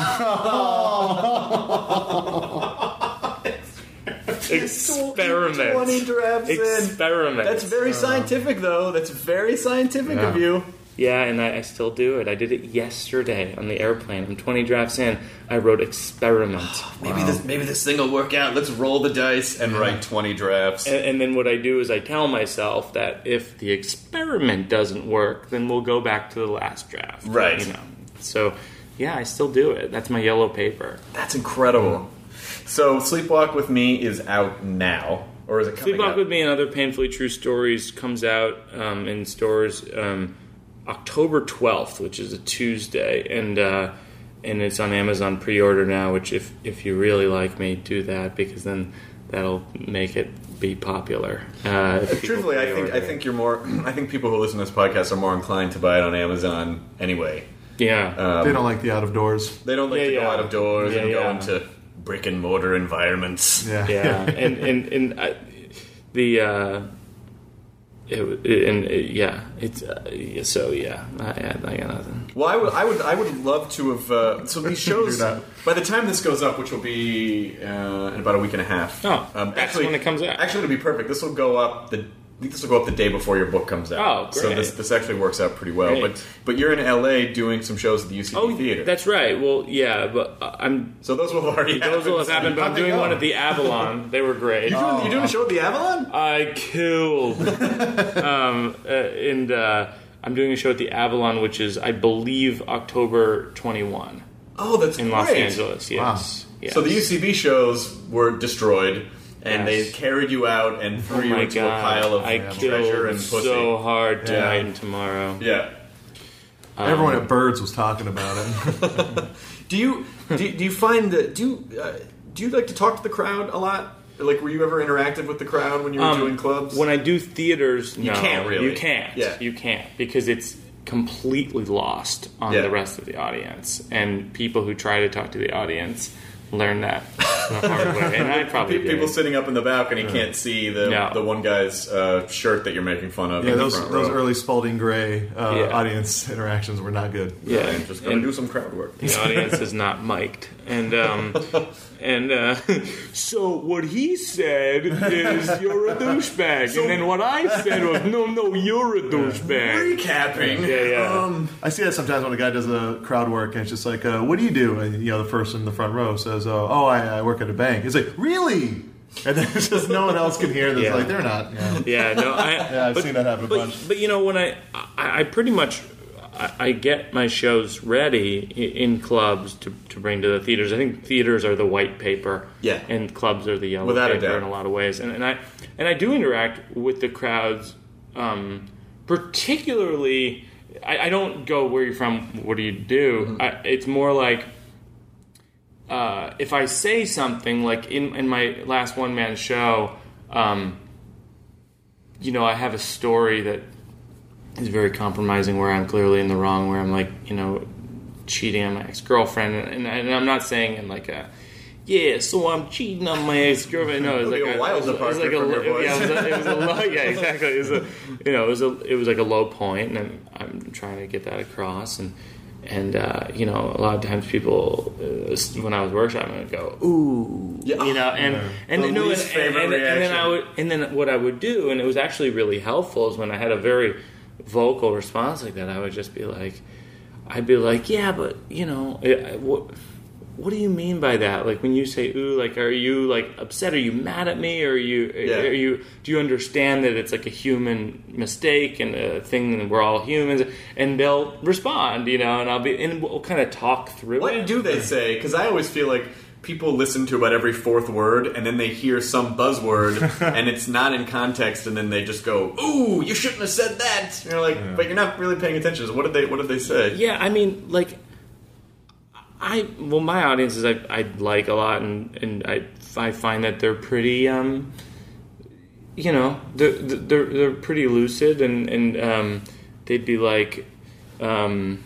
Experiment. twenty drafts in. Experiment. That's very scientific, though. That's very scientific Yeah. of you. Yeah, and I, I still do it. I did it yesterday on the airplane. I'm twenty drafts in. I wrote experiment. Maybe this maybe this thing will work out. Let's roll the dice and write twenty drafts. And, and then what I do is I tell myself that if the experiment doesn't work, then we'll go back to the last draft. Right. You know. So, yeah, I still do it. That's my yellow paper. That's incredible. So, Sleepwalk with Me is out now, or is it coming Sleepwalk out? with Me and Other Painfully True Stories comes out um, in stores um, October twelfth, which is a Tuesday, and uh, and it's on Amazon pre-order now. Which, if if you really like me, do that because then that'll make it be popular. Uh, if people Truthfully, I think pre-order I it. think you're more. I think people who listen to this podcast are more inclined to buy it on Amazon anyway. yeah. Um, They don't like the out of doors. They don't like Yeah, to go yeah. out of doors Yeah, and go yeah. into brick and mortar environments. Yeah. Yeah, and and and I, the uh, it, it- and it, yeah, it's uh, yeah, so yeah. I, I got nothing. Well, I would, I would, I would love to have. Uh, so these shows, You're not. by the time this goes up, which will be uh, in about a week and a half. Oh, that's when it comes out. Actually, it'll be perfect. This will go up the. I think this will go up the day before your book comes out. Oh, So great. this this actually works out pretty well. Great. But but you're in L A doing some shows at the U C B Oh, Theater. that's right. Well, yeah, but uh, I'm. so those will have already Those will have happened, but I'm How'd they doing go? one at the Avalon. They were great. You're doing, you're doing a show at the Avalon? I killed. um, uh, and uh, I'm doing a show at the Avalon, which is, I believe, October twenty-first Oh, that's in great. Los Angeles. Yes. yes. So the U C B shows were destroyed, and Yes. they carried you out and threw Oh you my into God. a pile of I treasure killed and pussy. so hard tonight Yeah. and tomorrow. Yeah. Everyone at Birds was talking about it. Do you do, you- do you find that do you uh, do you like to talk to the crowd a lot? Like, were you ever interactive with the crowd when you were Um, doing clubs? When I do theaters, You no, can't really. You can't. Yeah. You can't because it's completely lost on Yeah. the rest of the audience, and people who try to talk to the audience learn that the hard way. And I probably Pe- did. people sitting up in the balcony can't see the No. the one guy's uh, shirt that you're making fun of. Yeah, in the those front those row. early Spalding Gray uh, Yeah. audience interactions were not good. yeah, Yeah, I'm just gonna and do some crowd work. the audience is not mic'd, and um, and uh, so what he said is you're a douchebag, and then what I said was no, no, you're a douchebag. Recapping. Yeah, yeah. Um, I see that sometimes when a guy does a crowd work and it's just like, uh, "What do you do?" And you know, the person in the front row says, "Oh, oh I, I work at a bank." He's like, "Really?" And then it's just no one else can hear this. Yeah. Like they're not. You know. Yeah, no, I, Yeah, I've but, seen that happen a but, bunch. But you know, when I, I, I pretty much, I, I get my shows ready in clubs to, to bring to the theaters. I think theaters are the white paper, yeah, and clubs are the yellow Without paper a doubt. in a lot of ways. And, and I and I do interact with the crowds, um, particularly. I, I don't go, where you're from, what do you do? Mm-hmm. I, it's more like uh, if I say something, like in, in my last one-man show, um, you know, I have a story that is very compromising, where I'm clearly in the wrong, where I'm like, you know, cheating on my ex-girlfriend, and, and I'm not saying in like a, yeah, so I'm cheating on my ex-girlfriend. No, it was like a, a wild departure like a, from your voice. Yeah, it was a, it was a low, yeah, exactly. It was a, you know, it was a, it was like a low point, and I'm, I'm trying to get that across, and and uh, you know, a lot of times people, uh, when I was workshopping, would go, ooh, yeah. you know, and yeah. and the you know, least and, favorite and, and, and then I reaction. would, and then what I would do, and it was actually really helpful, is when I had a very vocal response like that, I would just be like, I'd be like, yeah, but you know, it, what, what do you mean by that? Like when you say ooh, like are you like upset? Are you mad at me? Or are you yeah. are you do you understand that it's like a human mistake and a thing, and we're all humans? And they'll respond, you know, and I'll be and we'll kind of talk through what it. What do they say? Because I always feel like people listen to about every fourth word, and then they hear some buzzword, and it's not in context, and then they just go, "Ooh, you shouldn't have said that." And you're like, yeah. but you're not really paying attention. So what did they? What did they say? Yeah, I mean, like, I well, my audiences I I like a lot, and and I I find that they're pretty, um, you know, they're they're they're pretty lucid, and and um, they'd be like, um,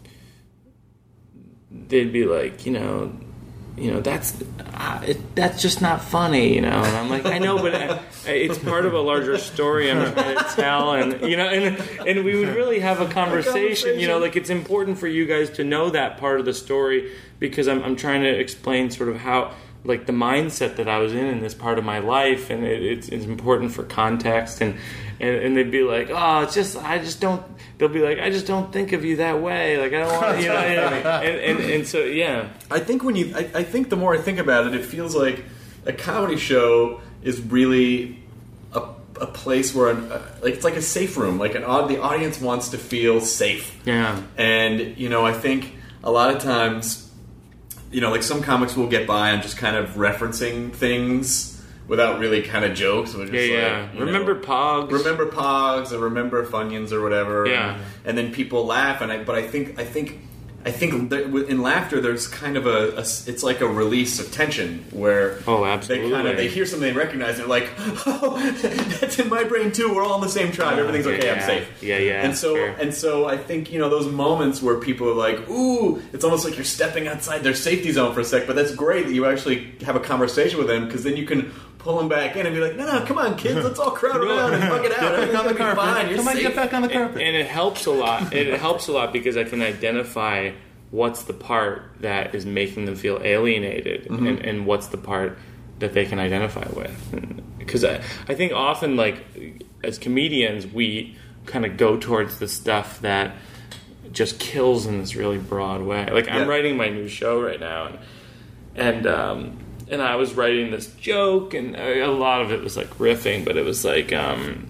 they'd be like, you know. You know, that's uh, it, that's just not funny, you know. And I'm like, I know, but I, it's part of a larger story I'm trying to tell, and you know, and and we would really have a conversation, you know, like it's important for you guys to know that part of the story, because I'm I'm trying to explain sort of how, like, the mindset that I was in in this part of my life, and it, it's, it's important for context, and, and and they'd be like, oh, it's just I just don't. They'll be like, I just don't think of you that way. Like I don't want, you know, and, and, and and so yeah. I think when you, I, I think the more I think about it, it feels like a comedy show is really a, a place where, an, uh, like it's like a safe room. Like an the audience wants to feel safe. Yeah. And you know, I think a lot of times, you know, like some comics will get by on just kind of referencing things without really kind of jokes. We're just yeah, like, yeah. you Remember know, Pogs? Remember Pogs, or remember Funyuns, or whatever. Yeah. And, and then people laugh, and I, but I think, I think, I think that in laughter, there's kind of a, a, it's like a release of tension where oh, absolutely. they kind of they hear something they recognize, and they're like, oh, that's in my brain too. We're all in the same tribe. Oh, Everything's okay. Yeah, I'm safe. Yeah, yeah. And so, sure. and so, I think, you know, those moments where people are like, ooh, it's almost like you're stepping outside their safety zone for a sec. But that's great that you actually have a conversation with them, because then you can pull them back in and be like, no, no, come on, kids, let's all crowd around and fuck it out. Everything's on the gonna be carpet. fine. You're Come on, safe. get back on the carpet. And, and it helps a lot. It helps a lot because I can identify what's the part that is making them feel alienated, mm-hmm. and, and what's the part that they can identify with. Because I, I think often, like, as comedians, we kind of go towards the stuff that just kills in this really broad way. Like, I'm yeah. writing my new show right now, and and um, and I was writing this joke, and a lot of it was, like, riffing, but it was, like, um,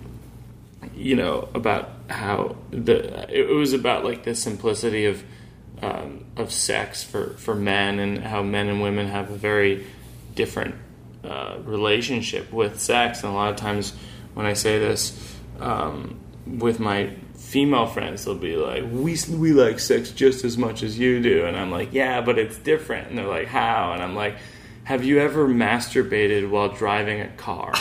you know, about how the it was about, like, the simplicity of Um, of sex for, for men, and how men and women have a very different uh, relationship with sex. And a lot of times when I say this um, with my female friends, they'll be like, we we like sex just as much as you do. And I'm like, yeah, but it's different. And they're like, how? And I'm like, have you ever masturbated while driving a car?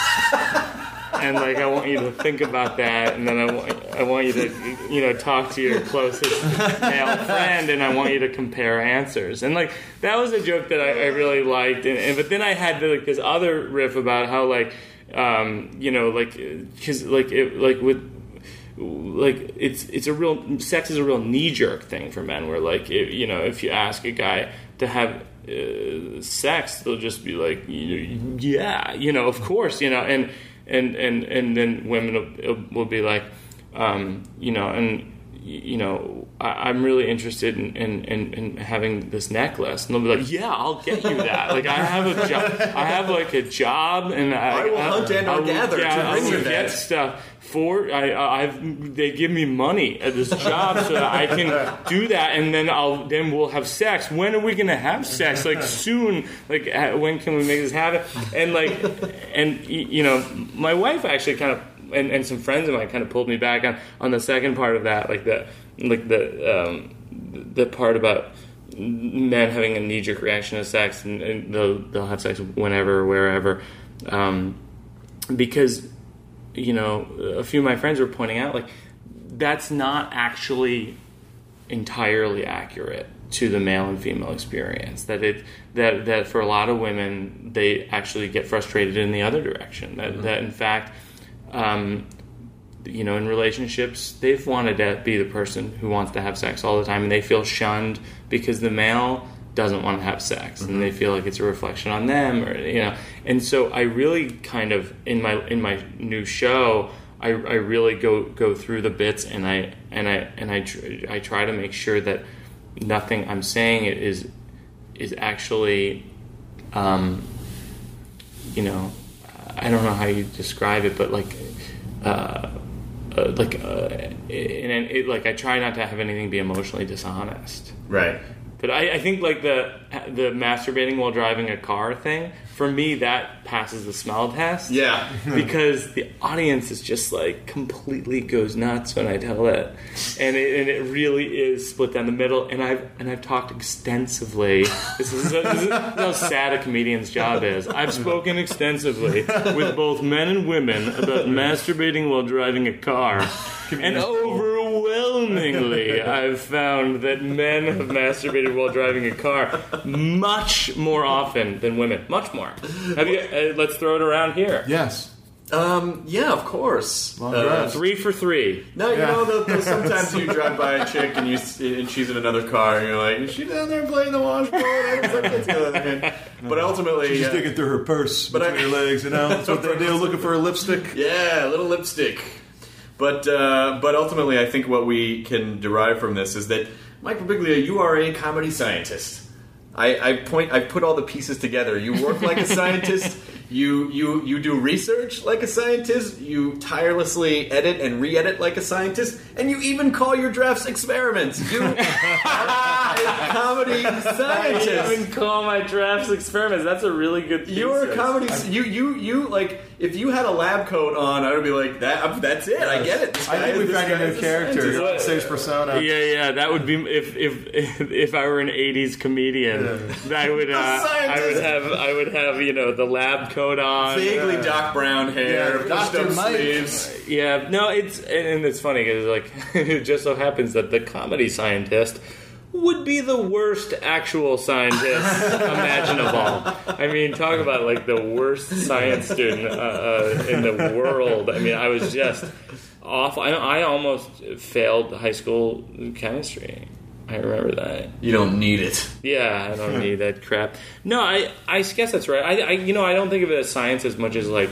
And, like, I want you to think about that, and then I want, I want you to, you know, talk to your closest male friend, and I want you to compare answers. And, like, that was a joke that I, I really liked. And, and but then I had, like, this other riff about how, like, um, you know, like, because, like, it, like, with, like, it's it's a real, sex is a real knee-jerk thing for men, where, like, it, you know, if you ask a guy to have uh, sex, they'll just be like, yeah, you know, of course, you know, and... And, and and then women will, will be like, um, you know, and you know, I, I'm really interested in, in, in, in having this necklace. And they'll be like, yeah, I'll get you that. Like, I have a job. I have, like, a job. And I, I will I, hunt and I I'll will, gather yeah, to bring I will you get that. stuff. For I, I've they give me money at this job so that I can do that, and then I'll then we'll have sex. When are we gonna have sex? Like soon? Like uh, when can we make this happen? And like and y- you know, my wife actually kind of and, and some friends of mine kind of pulled me back on, on the second part of that, like the like the um, the part about men having a knee jerk reaction to sex, and, and they'll they'll have sex whenever, wherever, um, because. You know, a few of my friends were pointing out, like, that's not actually entirely accurate to the male and female experience. That it that that for a lot of women, they actually get frustrated in the other direction. That mm-hmm. that in fact, um, you know, in relationships, they've wanted to be the person who wants to have sex all the time, and they feel shunned because the male doesn't want to have sex, mm-hmm. and they feel like it's a reflection on them, or you know. And so I really kind of in my in my new show, I, I really go go through the bits, and I and I and I tr- I try to make sure that nothing I'm saying is is actually, um, you know, I don't know how you describe it, but like. Uh, Uh, like, uh, and it, like I try not to have anything be emotionally dishonest. Right. But I, I think like the the masturbating while driving a car thing, for me that passes the smell test. Yeah. Because the audience is just like completely goes nuts when I tell it, and it, and it really is split down the middle. And I've and I've talked extensively. This is, a, this is how sad a comedian's job is. I've spoken extensively with both men and women about masturbating while driving a car. And overwhelmingly, I've found that men have masturbated while driving a car much more often than women. Much more. Have you? Uh, let's throw it around here. Yes. Um, yeah, of course. Long Uh, drive. Three for three. No, you Yeah. know, the, the, sometimes you drive by a chick and you and she's in another car and you're like, is she down there playing the washboard? I don't think it's good. But ultimately, She's uh, digging through her purse but between I- her legs, you know? That's what they do, looking for a lipstick. yeah, a little lipstick. But uh, but ultimately, I think what we can derive from this is that Mike Birbiglia, you are a comedy scientist. I, I point. I put all the pieces together. You work like a scientist. You you you do research like a scientist. You tirelessly edit and re-edit like a scientist, and you even call your drafts experiments. You are a comedy I scientist. even call my drafts experiments. That's a really good thesis. You're a comedy. You you you like. If you had a lab coat on, I would be like, "That. That's it. I get it." This I guy think is- we this found guy a new is a character. scientist. Your stage persona. Yeah, yeah, that would be if if if I were an eighties comedian, I would uh, I scientist. would have I would have you know the lab coat on. Vaguely Doc Brown hair, Yeah, pushed Doctor up Mike. sleeves. Yeah, no, it's and it's funny because like it just so happens that the comedy scientist would be the worst actual scientist imaginable. I mean, talk about like the worst science student uh, uh, in the world. I mean, I was just awful. I, I almost failed high school chemistry. I remember that. You don't need it. Yeah, I don't need that crap. No, I, I guess that's right. I, I, you know, I don't think of it as science as much as like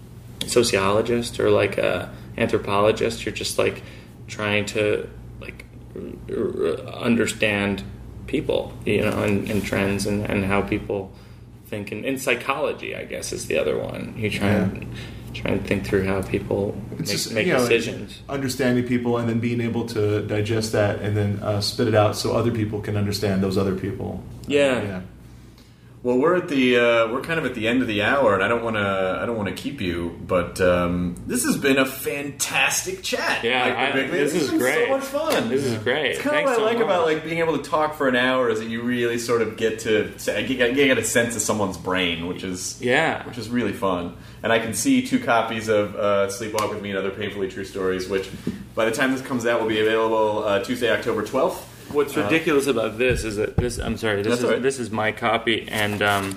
sociologist or like a anthropologist. You're just like trying to like r- r- understand people, you know, and, and trends and, and how people think. And, and psychology, I guess, is the other one. You try Yeah. and try and think through how people make, It's just, make you know, decisions. understanding people and then being able to digest that and then uh, spit it out so other people can understand those other people. Yeah. Uh, yeah. Well, we're at the uh, we're kind of at the end of the hour, and I don't want to I don't want to keep you, but um, this has been a fantastic chat. Yeah, Mike I- Birbiglia. this has is been great. So much fun. This is great. It's kind of Thanks what I so like much. about like being able to talk for an hour is that you really sort of get to say, you get, you get a sense of someone's brain, which is Yeah. which is really fun. And I can see two copies of uh, Sleepwalk with Me and Other Painfully True Stories, which by the time this comes out will be available uh, Tuesday, October twelfth. What's Uh, ridiculous about this is that this. I'm sorry. This That's is all right. this is my copy, and um,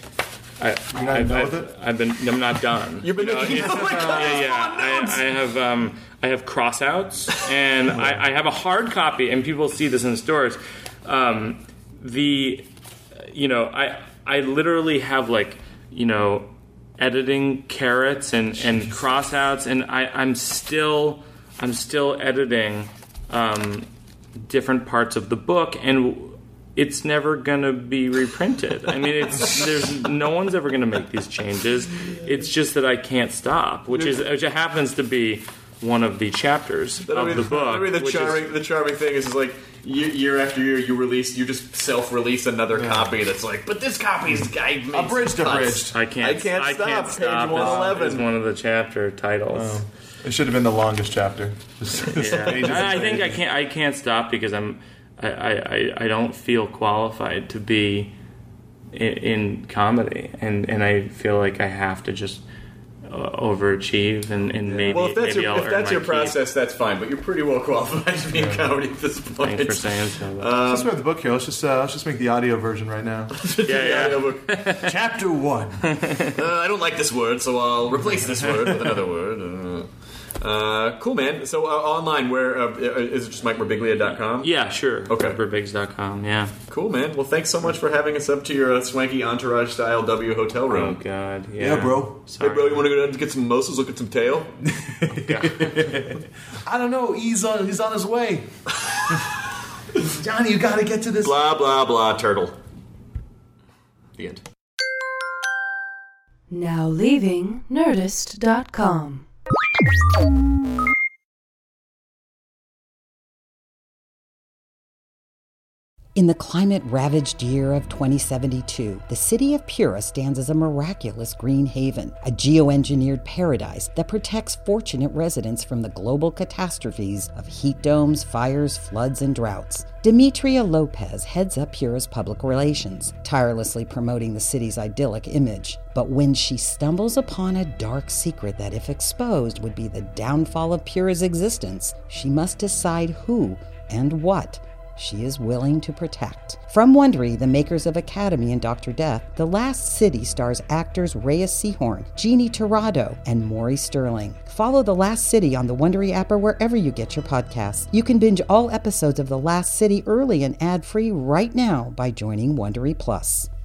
I, You're not I've, done I've, with it? I've been. I'm not done. You've been- You know, it's- Oh my God, yeah, yeah. it's full of notes. I, I have um, I have crossouts, and I, I have a hard copy, and people see this in stores. Um, the, you know, I I literally have like you know, editing carrots and and crossouts, and I I'm still I'm still editing um, different parts of the book, and it's never going to be reprinted. I mean, it's there's no one's ever going to make these changes. It's just that I can't stop, which is which happens to be one of the chapters I mean, of the book. I mean, the which charming is, the charming thing is, is like year, year after year, you release, you just self-release another yeah. copy that's like, but this copy's guy abridged, abridged. I can't. I can't I stop. Can't Page stop one eleven is one of the chapter titles. Oh. It should have been the longest chapter. yeah. I, I think I can't. I can't stop because I'm. I, I, I don't feel qualified to be in, in comedy, and, and I feel like I have to just uh, overachieve, and, and maybe well, if that's maybe your, I'll if that's your keep. process, that's fine. But you're pretty well qualified to be in comedy at this point. Thanks for saying so. Um, let's start the book here. Let's just uh, let's just make the audio version right now. yeah, yeah. Chapter one. uh, I don't like this word, so I'll replace this word with another word. Uh, Uh, cool, man. So uh, online, where uh, is it just Mike Birbiglia dot com? Yeah, sure. Okay. Birbigs dot com, yeah. Cool, man. Well, thanks so much for having us up to your uh, swanky entourage-style W hotel room. Oh, God. Yeah, yeah bro. Sorry. Hey, bro, you want to go down and get some mimosas, look at some tail? I don't know. He's on, he's on his way. Johnny, you got to get to this. Blah, blah, blah, turtle. The end. Now leaving Nerdist dot com. In the climate-ravaged year of twenty seventy-two, the city of Pura stands as a miraculous green haven, a geoengineered paradise that protects fortunate residents from the global catastrophes of heat domes, fires, floods, and droughts. Demetria Lopez heads up Pura's public relations, tirelessly promoting the city's idyllic image. But when she stumbles upon a dark secret that, if exposed, would be the downfall of Pura's existence, she must decide who and what she is willing to protect. From Wondery, the makers of Academy and Doctor Death, The Last City stars actors Reyes Sehorn, Jeannie Torrado, and Maury Sterling. Follow The Last City on the Wondery app or wherever you get your podcasts. You can binge all episodes of The Last City early and ad-free right now by joining Wondery Plus.